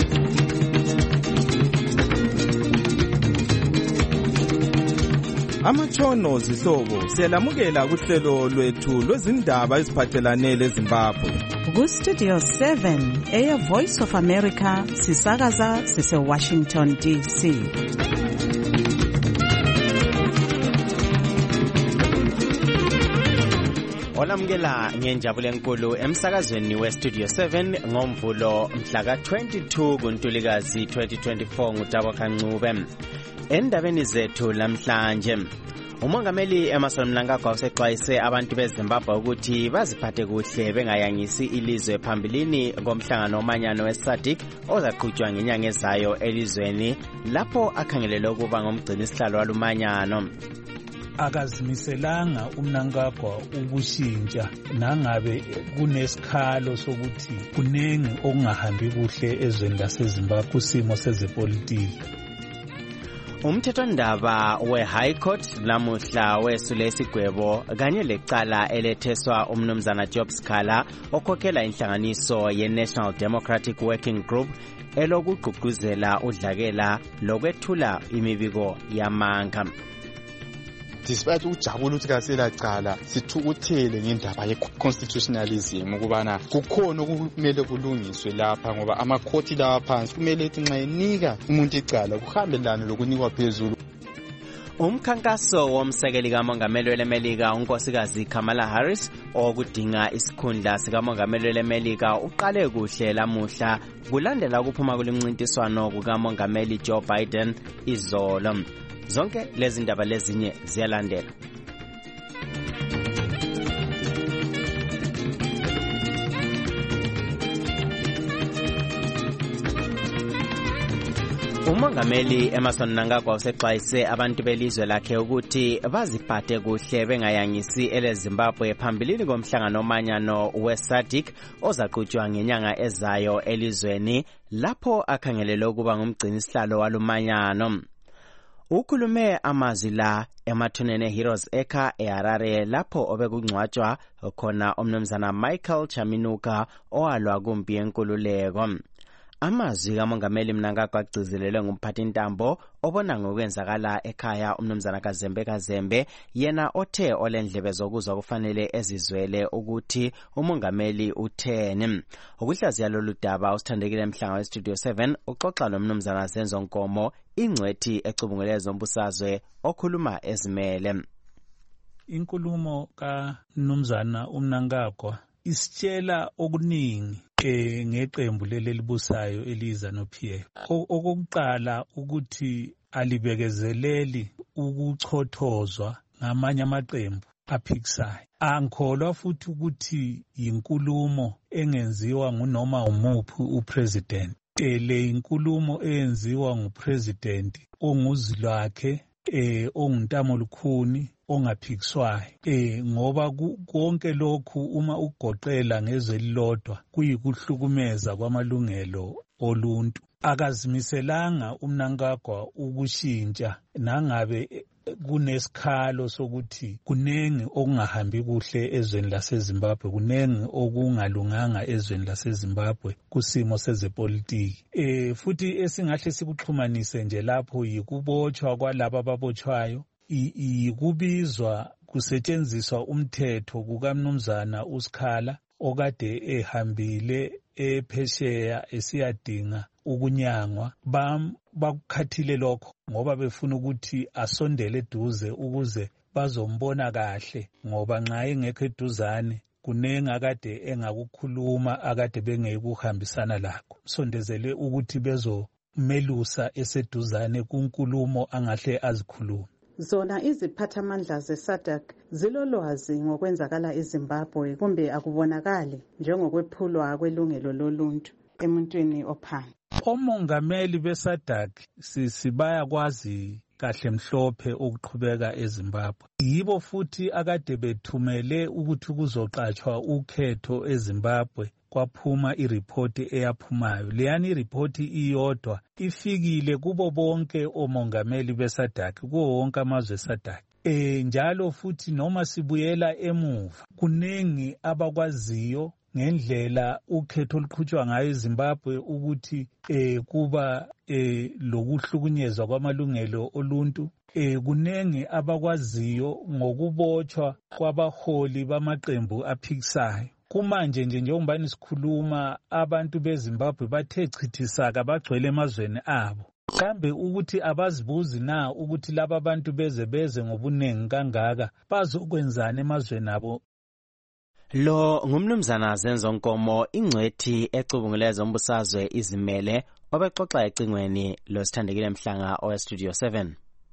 Amatshono zihlobo siyalamukela kuhlelo lwethu lwezindaba eziphathelane leZimbabwe. Ku Studio 7 Air Voice of America sisakaza sise Washington DC. Olamukela ngenjabule enkulu emsakazweni weStudio 7 ngomvulo mhla ka-22 kuNtulikazi 2024 nguTaboka Ncube. Endabeni zethu namhlanje, umongameli Emmerson Mnangagwa usexwayise abantu beZimbabwe ukuthi baziphathe kuhle bengayangisi ilizwe phambilini ngomhlangano omanyano weSADC ozaqhutshwa ngenyanga ezayo elizweni lapho akhangelele ukuba ngomgcinisihlalo walumanyano. Akazimiselanga uMnangagwa ukushintsha nangabe kunesikhalo sokuthi kunengi okungahambi kuhle ezweni laseZimbabwe kusimo sezepolitiki. Umthethondaba we-High Court lamuhla wesule isigwebo kanye lecala eletheswa umnumzana Job Sikhala okhokhela inhlanganiso ye-National Democratic Working Group elokugqugquzela udlakela lokwethula imibiko yamanga. Despite ukujabula ukuthi kasela cala sithukuthele ngendaba ye-constitutionalism ukubana kukhona okumele kulungiswe lapha ngoba amakhoti lawa phansi kumele ethi nxa enika umuntu icala kuhambelana lokunikwa phezulu. Umkhankaso womsekeli kamongameli welemelika unkosikazi Kamala Harris okudinga isikhundla sikamongameli welemelika uqale kuhle lamuhla kulandela ukuphuma kulimncintiswano kukamongameli Joe Biden izolo. Zonke lezi ndaba lezinye ziyalandela. Umongameli Emmerson Mnangagwa usexwayise abantu belizwe lakhe ukuthi baziphathe kuhle bengayangisi eleZimbabwe phambilini komhlangano omanyano weSADC ozaqhutshwa ngenyanga ezayo elizweni lapho akhangelele ukuba ngumgcinisihlalo walumanyano. Ukhulume amazwi la emathuneni Heroes Acre eHarare lapho obekungcwatshwa khona umnumzana Michael Chaminuka owalwa kumpi yenkululeko. Amazwi kamongameli Mnangagwa agcizelelwe ngumphathintambo obona ngokwenzakala ekhaya umnumzana Kazembe yena othe olendlebe zokuzwa kufanele ezizwele ukuthi umongameli utheni. Ukuhlaziya lolu daba usithandekile emhlanga weStudio 7 uxoxa nomnumzana Zenzo Nkomo ingcwethi ecubungule zombusazwe okhuluma ezimele. Inkulumo kaMnumzana uMnangagwa isitshela okuningi ngeqembu lelibusayo eliza noPF. Okokuqala ukuthi alibekezeleli ukuchothozwa ngamanye amaqembu aphikisayo. Angikholwa futhi ukuthi yinkulumo engenziwa ngunoma umuphi upresident. Le inkulumo eyenziwa ngupresident onguzilwakhe ongutamo lukhuni ongaphikiswayo ngoba konke lokhu uma ugoqela ngezwe elilodwa kuyikuhlukumeza kwamalungelo oluntu. Akazimiselanga uMnangagwa ukushintsha nangabe kunesikhalo sokuthi kunengi okungahambi kuhle ezweni laseZimbabwe, kunengi okungalunganga ezweni laseZimbabwe kusimo sezepolitiki. Futhi esingahle sikuxhumanise nje lapho yikubotshwa kwalabo ababotshwayo, yikubizwa kusetshenziswa umthetho kukaMnumzana uSikhala okade ehambile ephesheya esiyadinga ukunyangwa. Bakukhathile lokho ngoba befuna ukuthi asondele eduze ukuze bazombona kahle ngoba nxa engekho eduzane kunengi akade engakukhuluma akade bengekuhambisana lakho. Sondezele ukuthi bezomelusa eseduzane kunkulumo angahle azikhuluma. Zona iziphathamandla zeSADC zilolwazi ngokwenzakala eZimbabwe kumbe akubonakali njengokwephulwa kwelungelo loluntu emuntwini ophansi. Omongameli beSADC sibayakwazi kahle mhlophe ukuqhubeka eZimbabwe. Yibo futhi akade bethumele ukuthi kuzoqatshwa ukhetho eZimbabwe. Kwaphuma iripoti eyaphumayo. Leyani iripoti iyodwa ifikile kubo bonke omongameli beSADC, kuwo wonke amazwe eSADC. Njalo futhi noma sibuyela emuva, kuningi abakwaziyo ngendlela ukhetho oluqhutshwa ngayo eZimbabwe ukuthi kuba lokuhlukunyezwa kwamalungelo oluntu. Kuningi abakwaziyo ngokubotshwa kwabaholi bamaqembu aphikisayo. Kumanje nje njengoba sikhuluma abantu beZimbabwe bathe chithisaka bagcwele emazweni abo. Kambe ukuthi abazibuzi na ukuthi laba abantu beze ngobunengi kangaka bazokwenzana emazweni abo? Lo ngumnumzana Zenzo Nkomo, ingcwethi ecubunguleza umbusazwe izimele, obexoxa ecingweni losithandekile Mhlanga oweStudio 7.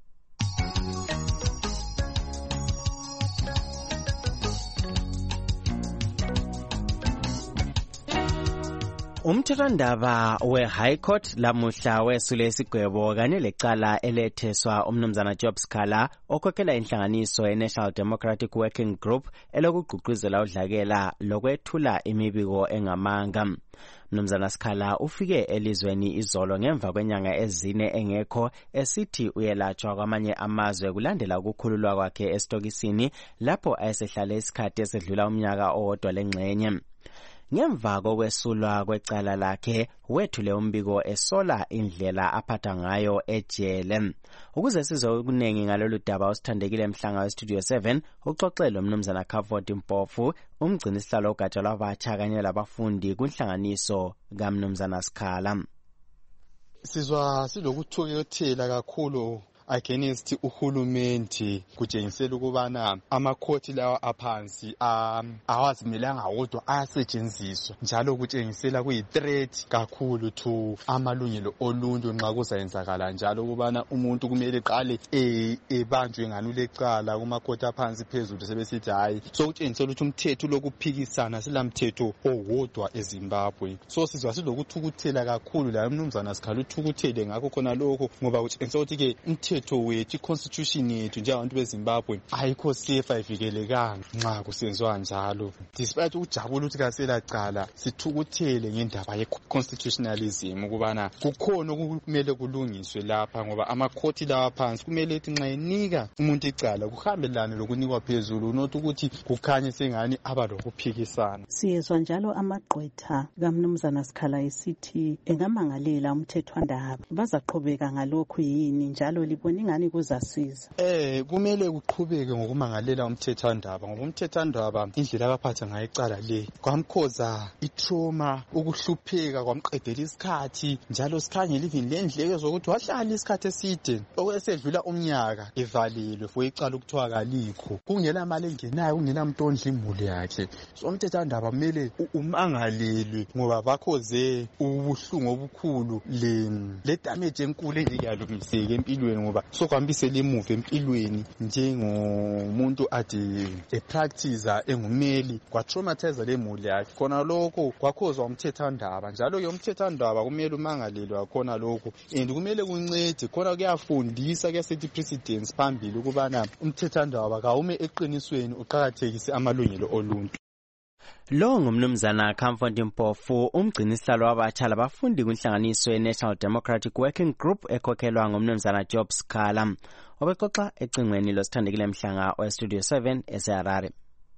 Umthethwandaba we-High Court lamuhla wesule isigwebo kanye lecala eletheswa umnumzana Job Scala okhokhela inhlanganiso ye-National Democratic Working Group elokugqugquzela udlakela lokwethula imibiko engamanga. Mnumzana Scala ufike elizweni izolo ngemva kwenyanga ezine engekho esithi uyelatshwa kwamanye amazwe kulandela ukukhululwa kwakhe esitokisini lapho ayesehlale isikhathi esedlula umnyaka owodwa lengxenye. Ngemva kokwesulwa kwecala lakhe wethule umbiko esola indlela aphatha ngayo ejele. Ukuze sizwe okuningi ngalolu daba usithandekile Mhlanga weStudio 7 uxoxele umnumzana Comfort Mpofu, umgcinisihlalo ogatsha lwabatsha kanye labafundi kunhlanganiso kaMnumzana Scala. Sizwa silokuthukuthela kakhulu against uhulumende kutshengisela ukubana amakhoti lawa aphansi awazimelanga wodwa ayasetshenziswa, njalo kutshengisela kuyi-threat kakhulu to amalungelo oluntu nxa kuzayenzakala njalo ukubana umuntu kumele qale ebanjwe ngani ulecala kumakhoti aphansi phezulu sebesithi hayi. So kutshengisela ukuthi umthetho lokuphikisana silamthetho owodwa eZimbabwe. So sizwa silokuthukuthela kakhulu la umnumzana Scala uthukuthele ngakho khona lokho ngoba kutshengisela ukuthi ke umthetho wethu constitution yethu njengabantu beZimbabwe ayikho safe, ayivikelekanga nxa kusenziwa njalo. Despite ukujabula ukuthi kasela cala sithukuthele ngendaba ye-constitutionalism ukubana kukhona okumele kulungiswe lapha ngoba amakhoti lawa phansi kumele ethi nxa enika umuntu icala kuhambelane lokunikwa phezulu, not ukuthi kukhanye sengani aba lokuphikisana. Siyezwa njalo amagqwetha kaMnumzana Scala esithi engamangalela umthethwandaba. Bazaqhubeka ngalokhu yini njalo libona ingani kuzasiza? Kumele kuqhubeke ngokumangalela umthethwandaba ngoba umthethwandaba indlela abaphatha ngayo icala le kwamkhoza itrauma, ukuhlupheka, kwamqedela isikhathi, njalo sikhangela even lendleko zokuthi wahlala isikhathi eside okwesedlula umnyaka evalelwe for icala ukuthiwa kalikho, kungela mali engenayo, kungela muntu ondla imuli yakhe. So umthethwandaba kumele umangalelwe ngoba bakhoze ubuhlungu obukhulu le damage enkulu engeke yalungiseka empilweni ngoba sokuhambisela emuva empilweni njengomuntu ade epractice engumeli kwatraumatize lemuli yakhe. Khona lokho kwakhozwa umthethwandaba, njalo ke umthethwandaba kumele umangalelwe khona lokho and kumele kuncede khona kuyafundisa, kuyasethi precedence phambili ukubana umthethwandaba kawume eqinisweni uqhakathekise amalungelo oluntu. Lo ngumnumzana Comfort Mpofu, umgcinisihlalo wabatsha labafundi kunhlanganiso ye-National Democratic Working Group ekhokhelwa ngumnumzana Job Scala, obexoxa ecingweni losithandekile Mhlanga weStudio 7 eseHarare.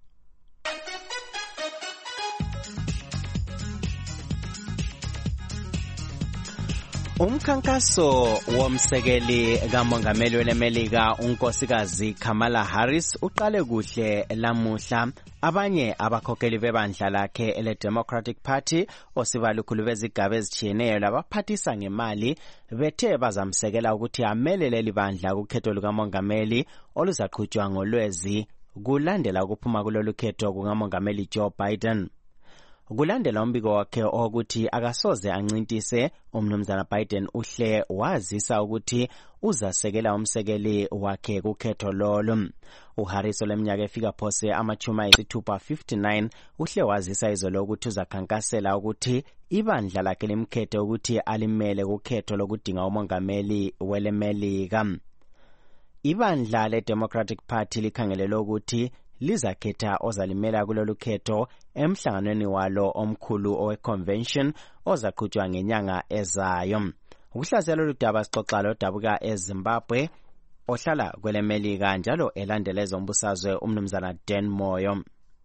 Umkhankaso womsekeli kamongameli welemelika unkosikazi Kamala Harris uqale kuhle lamuhla. Abanye abakhokheli bebandla lakhe ele-Democratic Party osibalukhulu bezigaba ezitshiyeneyo labaphathisa ngemali bethe bazamsekela ukuthi amele leli bandla kukhetho lukamongameli oluzaqhutshwa ngoLwezi kulandela ukuphuma kulolu khetho kukamongameli Joe Biden. kulandela umbiko wakhe ukuthi akasoze ancintise. Umnumzana Biden uhle wazisa ukuthi uzasekela umsekeli wakhe kukhetho lolo. uHarris oleminyaka efika phose amachuma ayisithupha 59 uhle wazisa izolo ukuthi uzakhankasela ukuthi ibandla lakhe limkhethe ukuthi alimele kukhetho lokudinga umongameli welemelika. Ibandla le-Democratic Party likhangelele ukuthi lizakhetha ozalimela kulolu khetho emhlanganweni walo omkhulu owe-convention ozaqhutshwa ngenyanga ezayo. Ukuhlasela oludaba sixoxa lodabuka eZimbabwe ohlala kwelemelika njalo elandela ezombusazwe umnumzana Dan Moyo.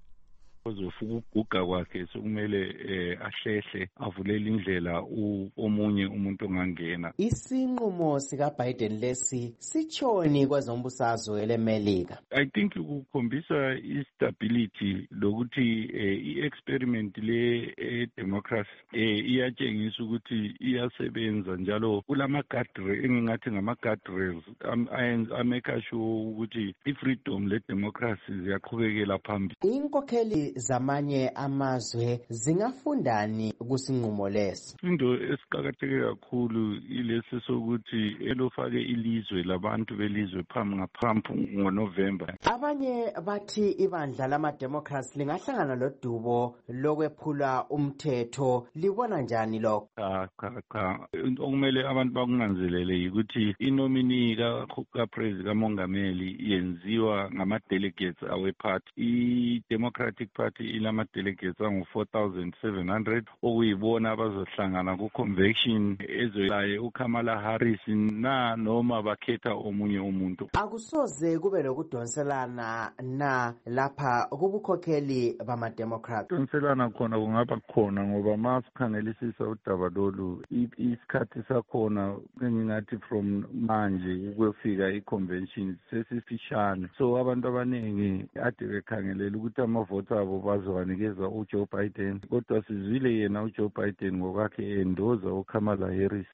Ukuguga kwakhe sokumele ahlehle avulele indlela omunye umuntu ongangena. Isinqumo sika Biden lesi sichoni kwezombusazwe lemelika. I think ukukhombisa istability lokuthi i-experiment le democracy iyatshengisa ukuthi iyasebenza njalo kulama guardrails engingathi ngama guardrails ameka sure ukuthi i-freedom le democracy ziyaqhubekela phambili. Inkokheli zamanye amazwe zingafundani kusinqumo lesi? Into esiqakatheke kakhulu ilesi sokuthi elofake ilizwe labantu belizwe ngaphambi ngoNovember. Abanye bathi ibandla lama-Democrats lingahlangana lodubo lokwephula umthetho. Libona njani lokho? Cha. Okumele abantu bakunanzelele ukuthi inomini kaPresident kamongameli yenziwa ngama-delegates awe-party. I-Democratic Party ilama-delegates angu-4,700 okuyibona abazohlangana ku-convention ezolaye uKamala Harris noma bakhetha omunye umuntu. Akusoze kube lokudonselana na lapha kubukhokheli bama-Democrat. Udonselana khona kungaba khona ngoba masikhangelisisa udaba lolu isikhathi sakhona engingathi from manje ukuyofika i-convention sesifishane. So abantu abaningi ade bekhangelela ukuthi amavoti abo bazowanikeza uJoe Biden kodwa sizwile yena uJoe Biden ngokwakhe endoza uKamala Harris.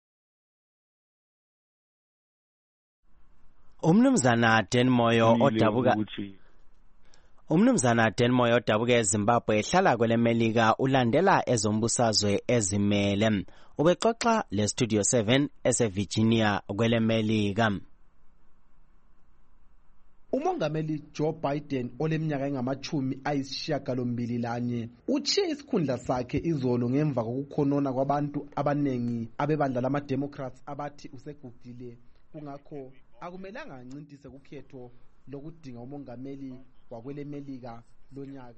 Umnumzana Dan Moyo odabuka eZimbabwe ehlala kwelemelika ulandela ezombusazwe ezimele. Ubexoxa leStudio 7 eseVirginia kwelemelika. Umongameli Joe Biden oleminyaka engama-81 uchiye isikhundla sakhe izolo ngemva kokukhonona kwabantu abanengi abebandla lama-Democrats abathi usegugile kungakho akumelanga ancintise kukhetho lokudinga umongameli wakwelemelika lonyaka.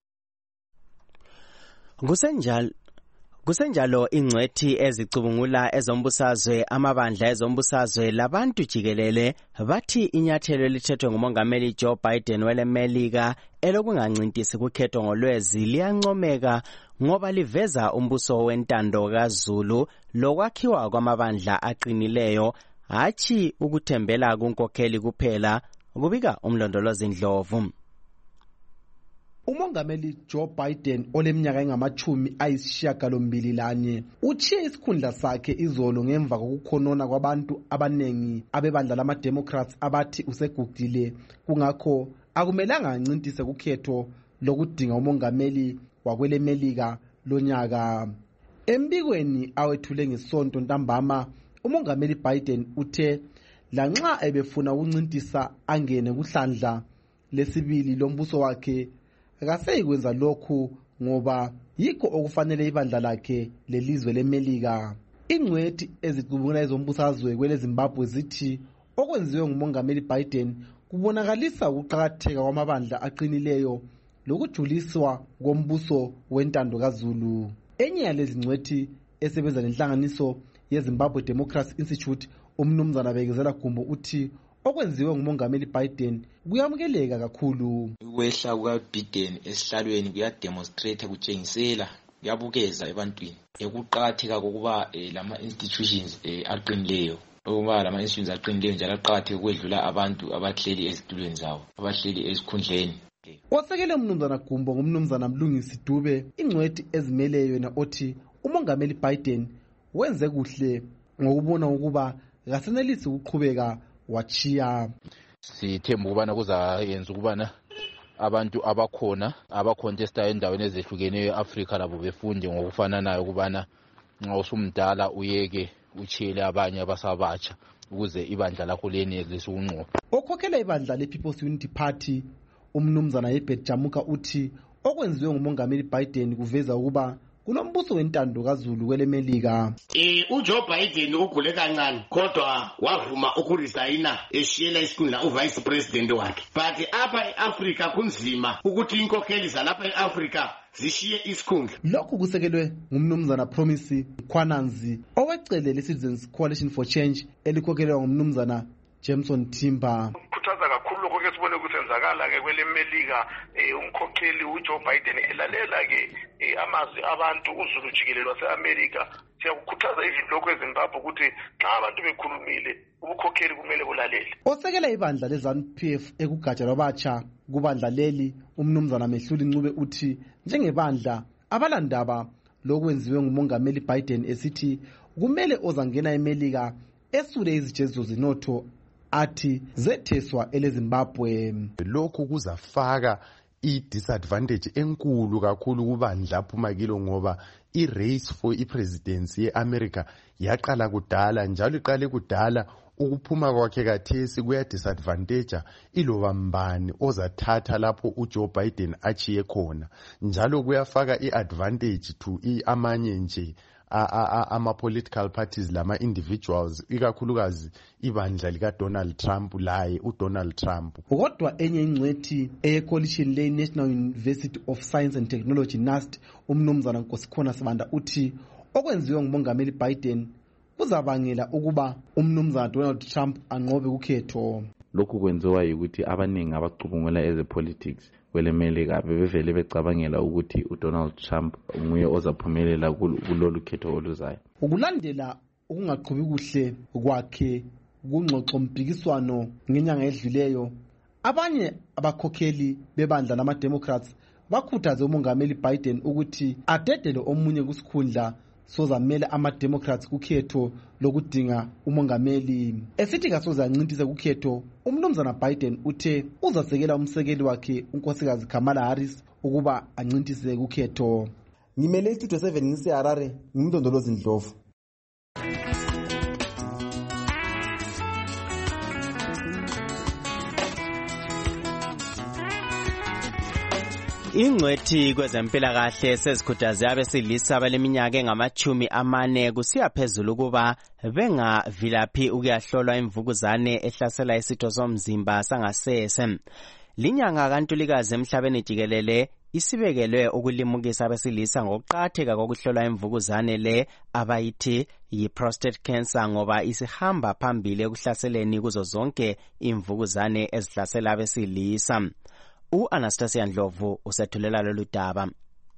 Kusenjalo ingcwethi ezicubungula ezombusazwe amabandla ezombusazwe labantu jikelele bathi inyathelo elithethwe ngumongameli Joe Biden welemelika elokungancintisi kukhetho ngolwezi liyancomeka ngoba liveza umbuso wentando kaZulu lokwakhiwa kwamabandla aqinileyo hathi ukuthembela kunkokheli kuphela, kubika umlondolozi Ndlovu. Umongameli Joe Biden oleminyaka engama-81 uchiye isikhundla sakhe izolo ngemva kokukhonona kwabantu abanengi abebandla lama-Democrats abathi usegugile kungakho akumelanga ancintise kukhetho lokudinga umongameli wakwelemelika lonyaka. Embikweni awethule ngesonto ntambama umongameli Biden uthe lanxa ebefuna ukuncintisa angene kuhlandla lesibili lombuso wakhe akaseyikwenza lokhu ngoba yikho okufanele ibandla lakhe lelizwe lemelika. Ingcwethi ezicubungula ezombusazwe kweleZimbabwe zithi okwenziwe ngumongameli Biden kubonakalisa ukuqakatheka kwamabandla aqinileyo lokujuliswa kombuso wentando kaZulu. Enye yalezi ngcwethi esebenza nenhlanganiso yeZimbabwe Democracy Institute umnumzana Bekezela Gumbo uthi okwenziwe ngumongameli Biden kuyamukeleka kakhulu. Ukwehla kukaBiden esihlalweni kuyademonstrate kutshengisela kuyabukeza ebantwini ukuqakatheka kokuba lama institutions aqinileyo ukuba lama institutions aqinileyo njalo aqakatheke ukwedlula abantu abahleli ezitulweni zawo abahleli ezikhundleni. Osekele umnumzana Gumbo ngumnumzana Mlungisi Dube ingcwethi ezimeleyo yena othi umongameli Biden wenze kuhle ngokubona ukuba akasenelisi ukuqhubeka wachiya. Sithemba ukubana kuzayenza ukubana abantu abacontesta endaweni ezehlukeneyo e-Africa labo befunde ngokufananayo ukubana nxa usumdala uyeke uchiyele abanye abasabatsha ukuze ibandla lakho lenelise ukunqoba. Okhokhela ibandla le-People's Unity Party umnumzana Herbert Jamuka uthi okwenziwe ngumongameli Biden kuveza ukuba kunombuso wentando kaZulu kwelemelika. uJoe Biden ugule kancane kodwa wavuma ukuresigna eshiyela isikhundla uvice president wakhe. But apha eAfrica kunzima ukuthi inkokheli zalapha eAfrica zishiye isikhundla. Lokhu kusekelwe ngumnumzana Promise Khwananzi owecele le-Citizens Coalition for Change elikhokelwa ngumnumzana Jameson Timber. Kukhuthaza kakhulu lokho ke sibone kusenzakala ke kwelemelika umkhokheli uJoe Biden elalela ke amazwi abantu uZulu jikelelo waseAmerica. Siyakukhuthaza lokho eZimbabwe ukuthi xa abantu bekhulumile ubukhokheli kumele bulalele. Osekela ibandla leZANU-PF ekugatsha lwabatsha kubandla leli umnumzana Mehluli Ncube uthi njengebandla abalandaba lokwenziwe ngumongameli Biden esithi kumele ozangena eMelika esule izijezo zinotho athi zetheswa eleZimbabwe. Lokhu kuzafaka i-disadvantage enkulu kakhulu kubandla aphuma kilo ngoba i-race for i-presidency ye-America yaqala kudala njalo iqale kudala. Ukuphuma kwakhe kathesi kuyadisadvantage iloba mbani ozathatha lapho uJoe Biden achiye khona njalo kuyafaka i-advantage to amanye nje ama-political parties lama-individuals ikakhulukazi ibandla likaDonald Trump laye uDonald Trump. Kodwa enye ingcwethi eyecoalition le-National University of Science and Technology NUST umnumzana Nkosikhona Sibanda uthi okwenziwe ngumongameli Biden kuzabangela ukuba umnumzana Donald Trump anqobe ukhetho. Lokhu kwenziwa ukuthi abaningi abacubungula ezepolitics kwelemelika bevele becabangela ukuthi uDonald Trump nguye ozaphumelela kulolu khetho oluzayo. Ukulandela ukungaqhubi kuhle kwakhe kungxoxo mpikiswano ngenyanga edluleyo, abanye abakhokheli bebandla lama-Democrats bakhuthaze umongameli Biden ukuthi adedele omunye kusikhundla sozamele ama-Democrats kukhetho lokudinga umongameli. Esithi kasoze ancintise kukhetho, umnumzana Biden uthe uzasekela umsekeli wakhe unkosikazi Kamala Harris ukuba ancintise kukhetho. Ngimele istudio 7 ngiseHarare, ngimndondolozi Ndlovu. Ingcwethi kwezempilakahle sezikhuthaze abesilisa abaleminyaka engama-40 kusiya phezulu kuba bengavilaphi ukuyahlolwa imvukuzane ehlasela isitho somzimba sangasese. Linyanga kaNtulikazi emhlabeni jikelele isibekelwe ukulimukisa abesilisa ngokuqakatheka kokuhlolwa imvukuzane le abayithi yi-prostate cancer ngoba isihamba phambili ekuhlaseleni kuzo zonke imvukuzane ezihlasela abesilisa. U-Anastasia Ndlovu usethulela lolu daba.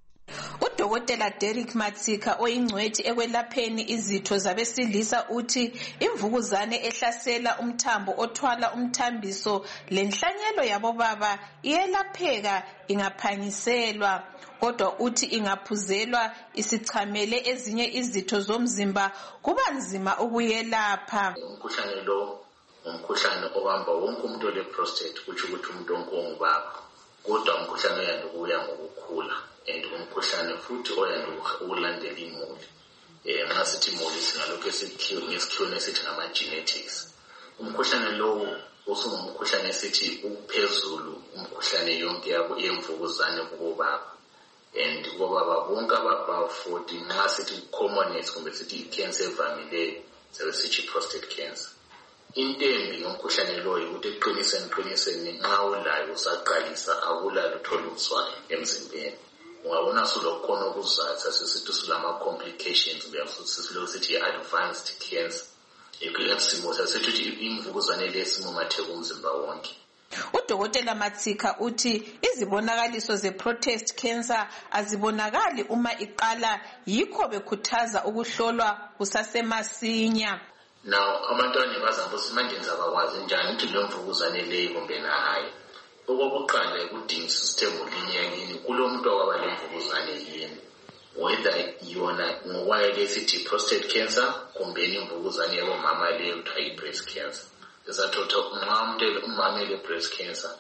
Udokotela Derek Matsika oyingcwethi ekwelapheni izitho zabesilisa uthi imvukuzane ehlasela umthambo othwala umthambiso lenhlanyelo yabobaba iyelapheka ingaphangiselwa, kodwa uthi ingaphuzelwa isichamele ezinye izitho zomzimba kuba nzima ukuyelapha. Umkhuhlane lo umkhuhlane obamba wonke umuntu ole-prostate, kutsho ukuthi umuntu wonke ongubaba, kodwa umkhuhlane oyanda ukuya ngokukhula and umkhuhlane futhi oyanda ukulandela imuli. Nxa sithi imuli singalokhu ngesikhiweni esithi ngama-genetics. Umkhuhlane lowo usungumkhuhlane esithi uphezulu umkhuhlane yonke yemvukuzane kubobaba. And kubobaba bonke ababa-40 nxa sithi commonest kumbe sithi i-cancer evamileyo sabe sithi prostate cancer. Intembi yomkhuhlane loyo ukuthi eqiniseni nxa ulayo usaqalisa akulalo utholuswayo emzimbeni. Ungabona sulokhona ukuzatha sesithi sulama-complications sithi i-advanced cancer. Isimo sasithi imvukuzane lesimumatheka umzimba wonke. Udokotela Matsika uthi izibonakaliso ze-prostate cancer azibonakali uma iqala, yikho bekhuthaza ukuhlolwa kusasemasinya. Now abantwana bazambuza manje ngizabakwazi njani ukuthi le mvukuzane leyo kumbe hayi. Okokuqala ukudinga system linyangini kulo muntu okwaba le mvukuzane yini, whether yona ngokwayo lesithi prostate cancer kumbe imvukuzane yabomama leyo kuthiwa i-breast cancer. Desathola nxa umuntu umama ele-breast cancer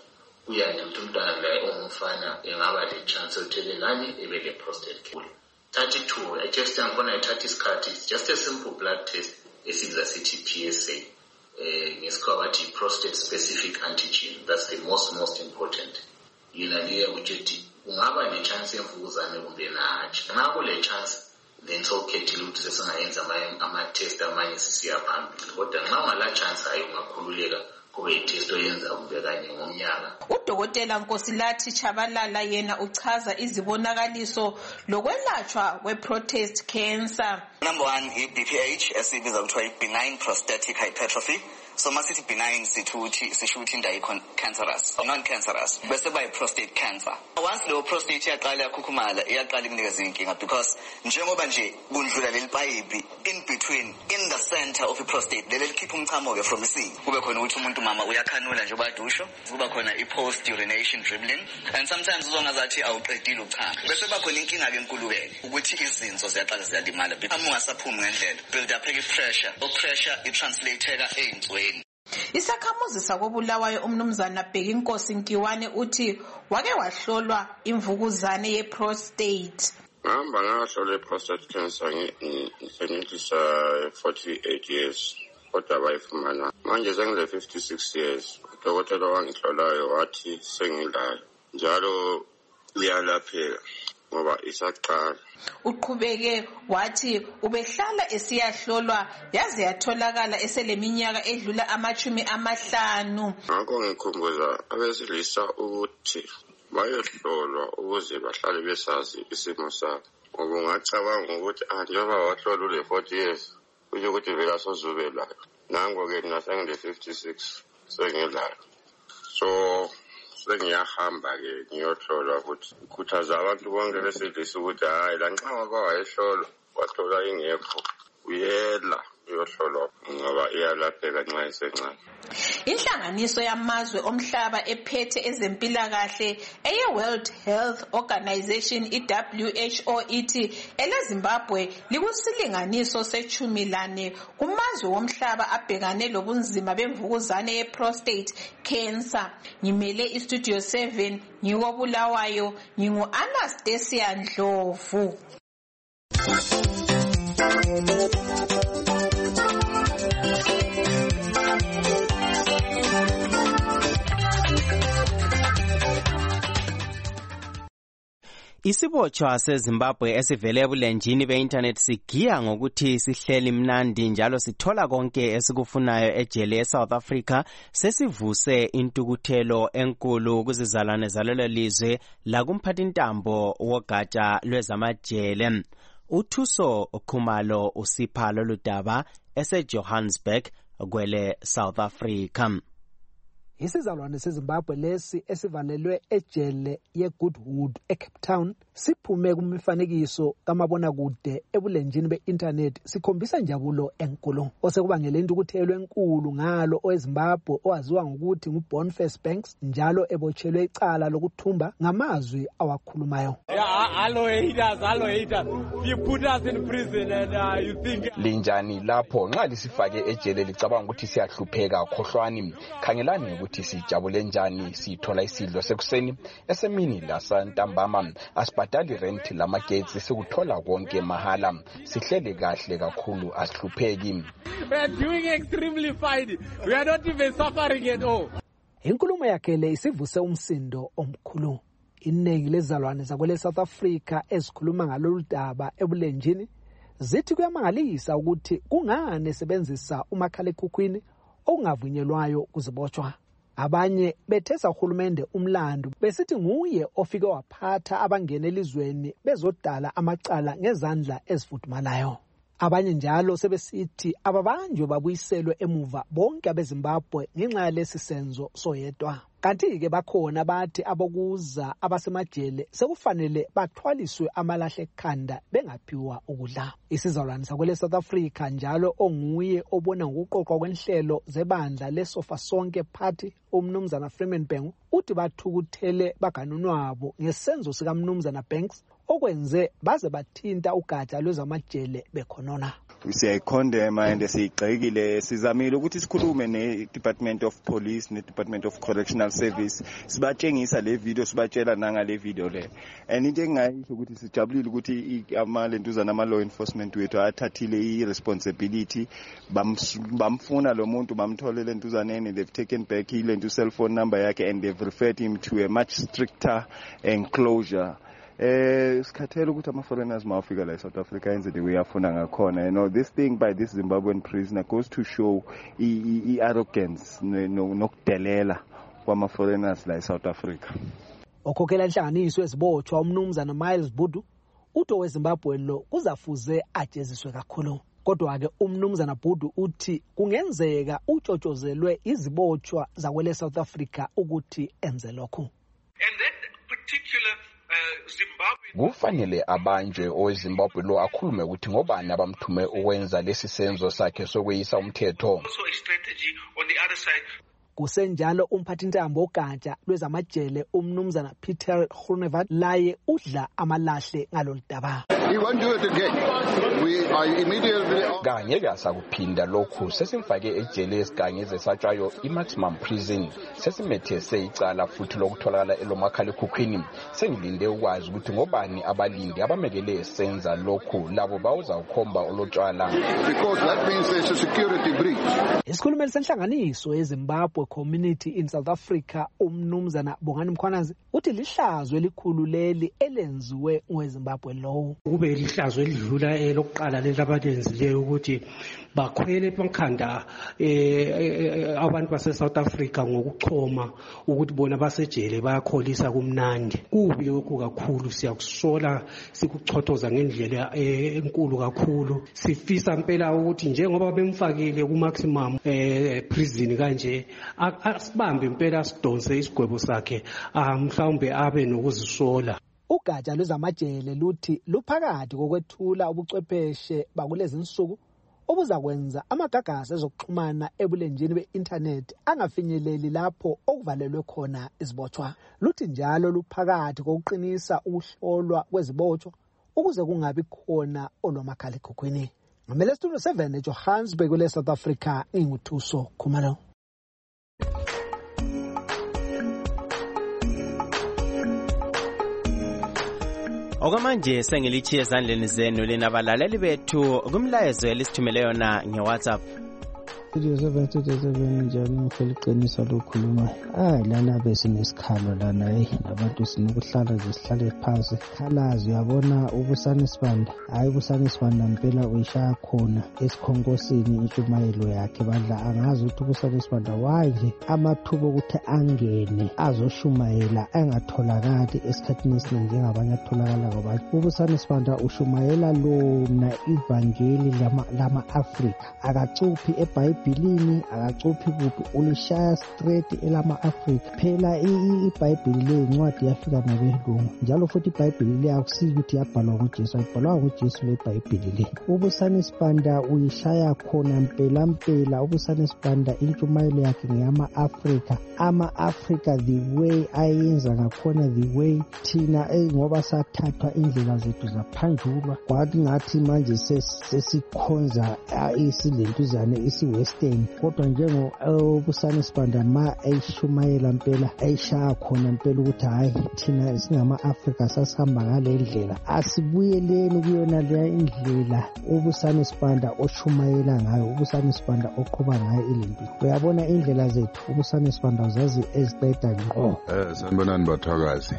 uyande ukuthi umntwana la ongumfana engaba le chance yokuthelelani ebe le prostate cancer. 32 i-test yakhona ithatha isikhathi. It's just a simple blood test esibiza sithi PSA. Ngesikhathi bathi prostate specific antigen. That's the most important. Yina leyo ukuthi ungaba le chance yemvukuzane kumbe nathi. Nxa kule chance then sokhethile ukuthi sesingayenza ama-test amanye sisiya phambili. Kodwa nxa ungala chance hayi ungakhululeka kube i-test oyenza kumbe kanye ngomnyaka. Udokotela Nkosilathi Chabalala yena uchaza izibonakaliso lokwelatshwa kwe-prostate cancer. Number 1 i-BPH esibiza kuthiwa benign prostatic hypertrophy. So masithi benign sisho ukuthi indawo cancerous, non-cancerous. Bese ba prostate cancer. Once leyo prostate iyaqala yakhukhumala, iyaqala ikunikeza inkinga because njengoba nje kundlula leli pipe in between, in the center of the prostate, leli likhipha umchamo ke from isinye. Kube khona ukuthi umuntu mama uyakhanula nje badusho, kuba khona i-post urination dribbling, and sometimes uzongazathi awuqedile uchama. Bese ba khona inkinga ke enkulukene ukuthi izinso ziyaqala ziyalimala because ungasaphumi ngendlela. Build up pressure. Pressure i-translateeka ey'nsweni. Isakhamuzi sakobulawayo umnumzana Bhekinkosi Nkiwane uthi wake wahlolwa imvukuzane ye-prostate. Ngihamba ngahlolwa i-prostate cancer ngisenethisa 48 years kodwa bayifumana. Manje sengile 56 years. Udokotela wangihlolayo wathi sengilayo. Njalo uyalapheka ngoba isaqala. Uqhubeke wathi ubehlala esiyahlolwa yaze yatholakala eseleminyaka edlula 50. Ngakho ngikhumbuza abesilisa ukuthi bayohlolwa ukuze bahlale besazi isimo sabo. Ngoba ungacabanga ukuthi njengoba wahlolwa ule 40 years kusho ukuthi vele sozubelayo. Nango-ke mina sengile 56 sengilayo. So sengiyahamba-ke ngiyohlolwa futhi ikhuthaza abantu bonke besilisa ukuthi hayi lanxa wayehlolwa wathola ingekho uyela uyohlolwa ngoba iyalapheka nxa isencane. Inhlanganiso yamazwe omhlaba ephethe ezempilakahle eye-World Health Organization i-WHO ithi eleZimbabwe likusilinganiso se-14 kumazwe womhlaba abhekane lobunzima bemvukuzane ye-prostate cancer. Ngimele iStudio 7 ngikobulawayo ngingu-Anastasia Ndlovu. Isibotshwa seZimbabwe esivele ebulenjini be-internet sigiya ngokuthi sihleli mnandi njalo sithola konke esikufunayo ejele eSouth Africa sesivuse intukuthelo enkulu kuzizalwane zalelo lizwe lakumphathintambo wogatsha lwezamajele. Uthuso Khumalo usipha lolu daba eseJohannesburg kwele South Africa. Isizalwane seZimbabwe lesi esivalelwe ejele yeGoodwood eCape Town siphume kumifanekiso kamabonakude ebulenjini be-internet sikhombisa injabulo enkulu osekubangele intukuthelo enkulu ngalo oweZimbabwe owaziwa ngokuthi nguBoniface Banks njalo ebotshelwe icala lokuthumba ngamazwi awakhulumayo. Hello haters. You put us in prison and you think linjani lapho nxa lisifake ejele licabanga ukuthi siyahlupheka khohlwani khangelani ukuthi sijabule njani sithola isidlo sekuseni esemini lasantambama asibhadali rent lamagetsi sikuthola konke mahala sihlele kahle kakhulu asihlupheki. We are doing extremely fine. We are not even suffering at all. Inkulumo yakhe le isivuse umsindo omkhulu. Iningi lezalwane zakwele South Africa ezikhuluma ngalolu daba ebulenjini zithi kuyamangalisa ukuthi kungane sebenzisa umakhalekhukhwini okungavunyelwayo kuzibotshwa. Abanye bethesa uhulumende umlando besithi nguye ofike waphatha abangena elizweni bezodala amacala ngezandla ezifudumalayo. Abanye njalo sebesithi ababanjwe babuyiselwe emuva bonke abeZimbabwe ngenxa yalesi senzo soyedwa. Kanti-ke bakhona bathi abokuza abasemajele sekufanele bathwaliswe amalahle ekhanda bengaphiwa ukudla. Isizalwane sakwele South Africa njalo onguye obona ngokuqoqwa kwenhlelo zebandla leSofa Sonke Party umnumzana Freeman Bhengu uthi bathukuthele baganunwabo ngesenzo sikaMnumzana Banks okwenze baze bathinta ugatsha lwezamajele bekhonona. Siyayikondema and siyigxekile, sizamile ukuthi sikhulume ne-Department of Police ne-Department of Correctional Service sibatshengisa le video, sibatshela nangale video le. And into engayisho ukuthi sijabulile ukuthi amalentuzana ama-law enforcement wethu athathile i-responsibility, bamfuna lo muntu bamthole lentuzaneni, they've taken back ile cell phone number yakhe and they've referred him to a much stricter enclosure. Sikhathela ukuthi ama-foreigners mawafika la eSouth Africa yenze the way afuna ngakhona. This thing by this Zimbabwean prisoner goes to show i-arrogance nokudelela kwama-foreigners la eSouth Africa. Okhokhela inhlanganiso ezibotshwa umnumzana Miles Budu uthi weZimbabwe lo kuzafuze ajeziswe kakhulu. Kodwa-ke umnumzana Budu uthi kungenzeka utshotshozelwe izibotshwa zakwele South Africa ukuthi enze lokhu. And that particular kufanele abanjwe oweZimbabwe lo akhulume ukuthi ngobani abamthume ukwenza lesi senzo sakhe sokweyisa umthetho. Kusenjalo umphathintambo ogatsha lwezamajele umnumzana Peter Groenewald laye udla amalahle ngaloludaba. Kanye kasakuphinda lokhu sesimfake ejele esigangeze esatshwayo i-maximum prison, sesimethese icala futhi lokutholakala elomakhalekhukhwini. Sengilinde ukwazi ukuthi ngobani abalindi abamekele esenza lokhu, labo bawuzawukhomba olotshwala. Isikhulumeli senhlanganiso eZimbabwe Community in South Africa umnumzana Bongani Mkhwanazi uthi lihlazo elikhulu leli elenziwe ngoweZimbabwe lo. Kube lihlazo elidlula lokuqala leli abalenzileyo ukuthi bakhwele emakhanda abantu base South Africa ngokuchoma ukuthi bona basejele bayakholisa kumnandi. Kubi lokhu kakhulu, siyakusola sikuchothoza ngendlela enkulu kakhulu. Sifisa impela ukuthi njengoba bemfakile ku maximum prison kanje asibambe impela sidonse isigwebo sakhe mhlawumbe abe nokuzisola. Ugatsha lwezamajele luthi luphakathi kokwethula ubuchwepheshe bakulezi insuku obuzakwenza amagagasi ezokuxhumana ebulenjini be-internet angafinyeleli lapho okuvalelwe khona izibotshwa. Luthi njalo luphakathi kokuqinisa ukuhlolwa kwezibotshwa ukuze kungabi khona olwamakhalekhukhwini. Ngamele Studio 7 eJohannesburg kule South Africa, inguthuso Khumalo. Okwamanje sengilichiye ezandleni zenu linabalaleli bethu kumlayezo elisithumele yona ngeWhatsApp. Studio 7 njani ngifela iqiniso lokukhuluma. Lana besinesikhalo lana nabantu sinokuhlala sihlale phansi. Khalazi uyabona ubusani sibanda. Ubusani sibanda impela uyishaya khona esikhonkosini intshumayelo yakhe badla angazi ukuthi ubusani sibanda waje amathuba ukuthi angene azoshumayela engatholakali esikhathini esiningi njengabanye atholakala ngoba ubusani sibanda ushumayela lona ivangeli lama-Afrika akacuphi eBhayibhelini akacuphi kuphi ulishaya straight elama-Afrika. Phela iBhayibheli le incwadi yafika nabelungu njalo futhi iBhayibheli le akusiki ukuthi yabhalwa nguJesu, ayibhalwa nguJesu le Bhayibheli le. Ubusani sibanda uyishaya khona mpela ubusani sibanda intshumayelo yakhe ngeyama-Afrika. Ama-Afrika the way ayenza ngakhona, the way thina ngoba sathathwa indlela zethu zaphanjulwa kwathi ngathi manje sesikhonza isilentuzane isi-western, kodwa njengo ubusani sibanda ma eyishumayela mpela eyishaya khona mpela ukuthi hayi thina singama-Afrika sasihamba ngale ndlela. Asibuyeleni kuyona leya indlela ubusani sibanda oshumayela ngayo, ubusani sibanda oqhuba ngayo ilempi. Uyabona indlela zethu ubusani sibanda uzazi eziqeda ngqo. Sanibonani bathakazi.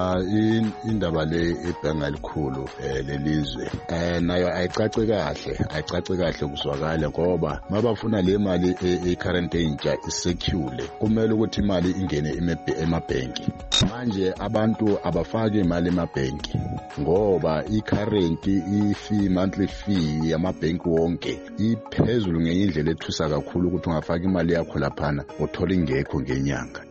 Indaba le ibhenga elikhulu lelizwe nayo ayicace kahle kuzwakala ngoba mabafuna le mali e-current entsha isecure kumele ukuthi imali ingene emabhenki. Manje abantu abafaki imali emabhenki ngoba i-current i-fee, monthly fee yamabhenki wonke iphezulu ngenye indlela ethusa kakhulu ukuthi ungafaka imali yakho laphana uthola ingekho ngenyanga.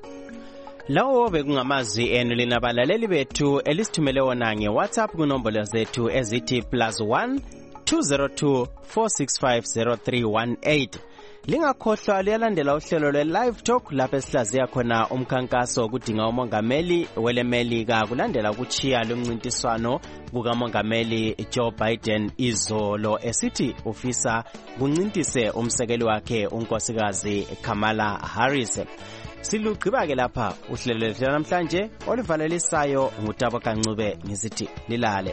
Lawo bekungamazwi enu linabalaleli bethu elisithumele wona ngeWhatsApp kunombolo zethu ezithi +1 202 465 0318. Lingakhohlwa liyalandela uhlelo lwe-Live Talk lapho esihlaziya khona umkhankaso okudinga umongameli welemelika kulandela ukuchiya lomncintiswano kukamongameli Joe Biden izolo esithi ufisa kuncintise umsekeli wakhe unkosikazi Kamala Harris. Silugqiba-ke lapha uhlelo lwethu namhlanje oluvalelisayo nguTabo Kancube ngisithi lilale.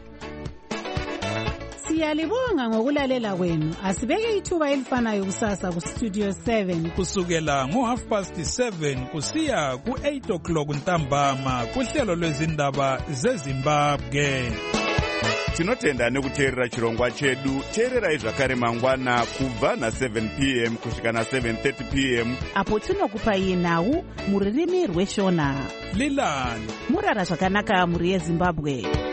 Siyalibonga ngokulalela kwenu. Asibeke ithuba elifanayo kusasa ku Studio 7 kusukela ngo7:30 kusiya ku8 o'clock ntambama kuhlelo lwezindaba zeZimbabwe. Tinotenda nekuteerera chirongwa chedu. Teererai zvakare mangwana kubva na7 p.m. kusvika na7:30 p.m. apo tinokupai nhau muririmi rweshona. Lilani murara zvakanaka muri yeZimbabwe.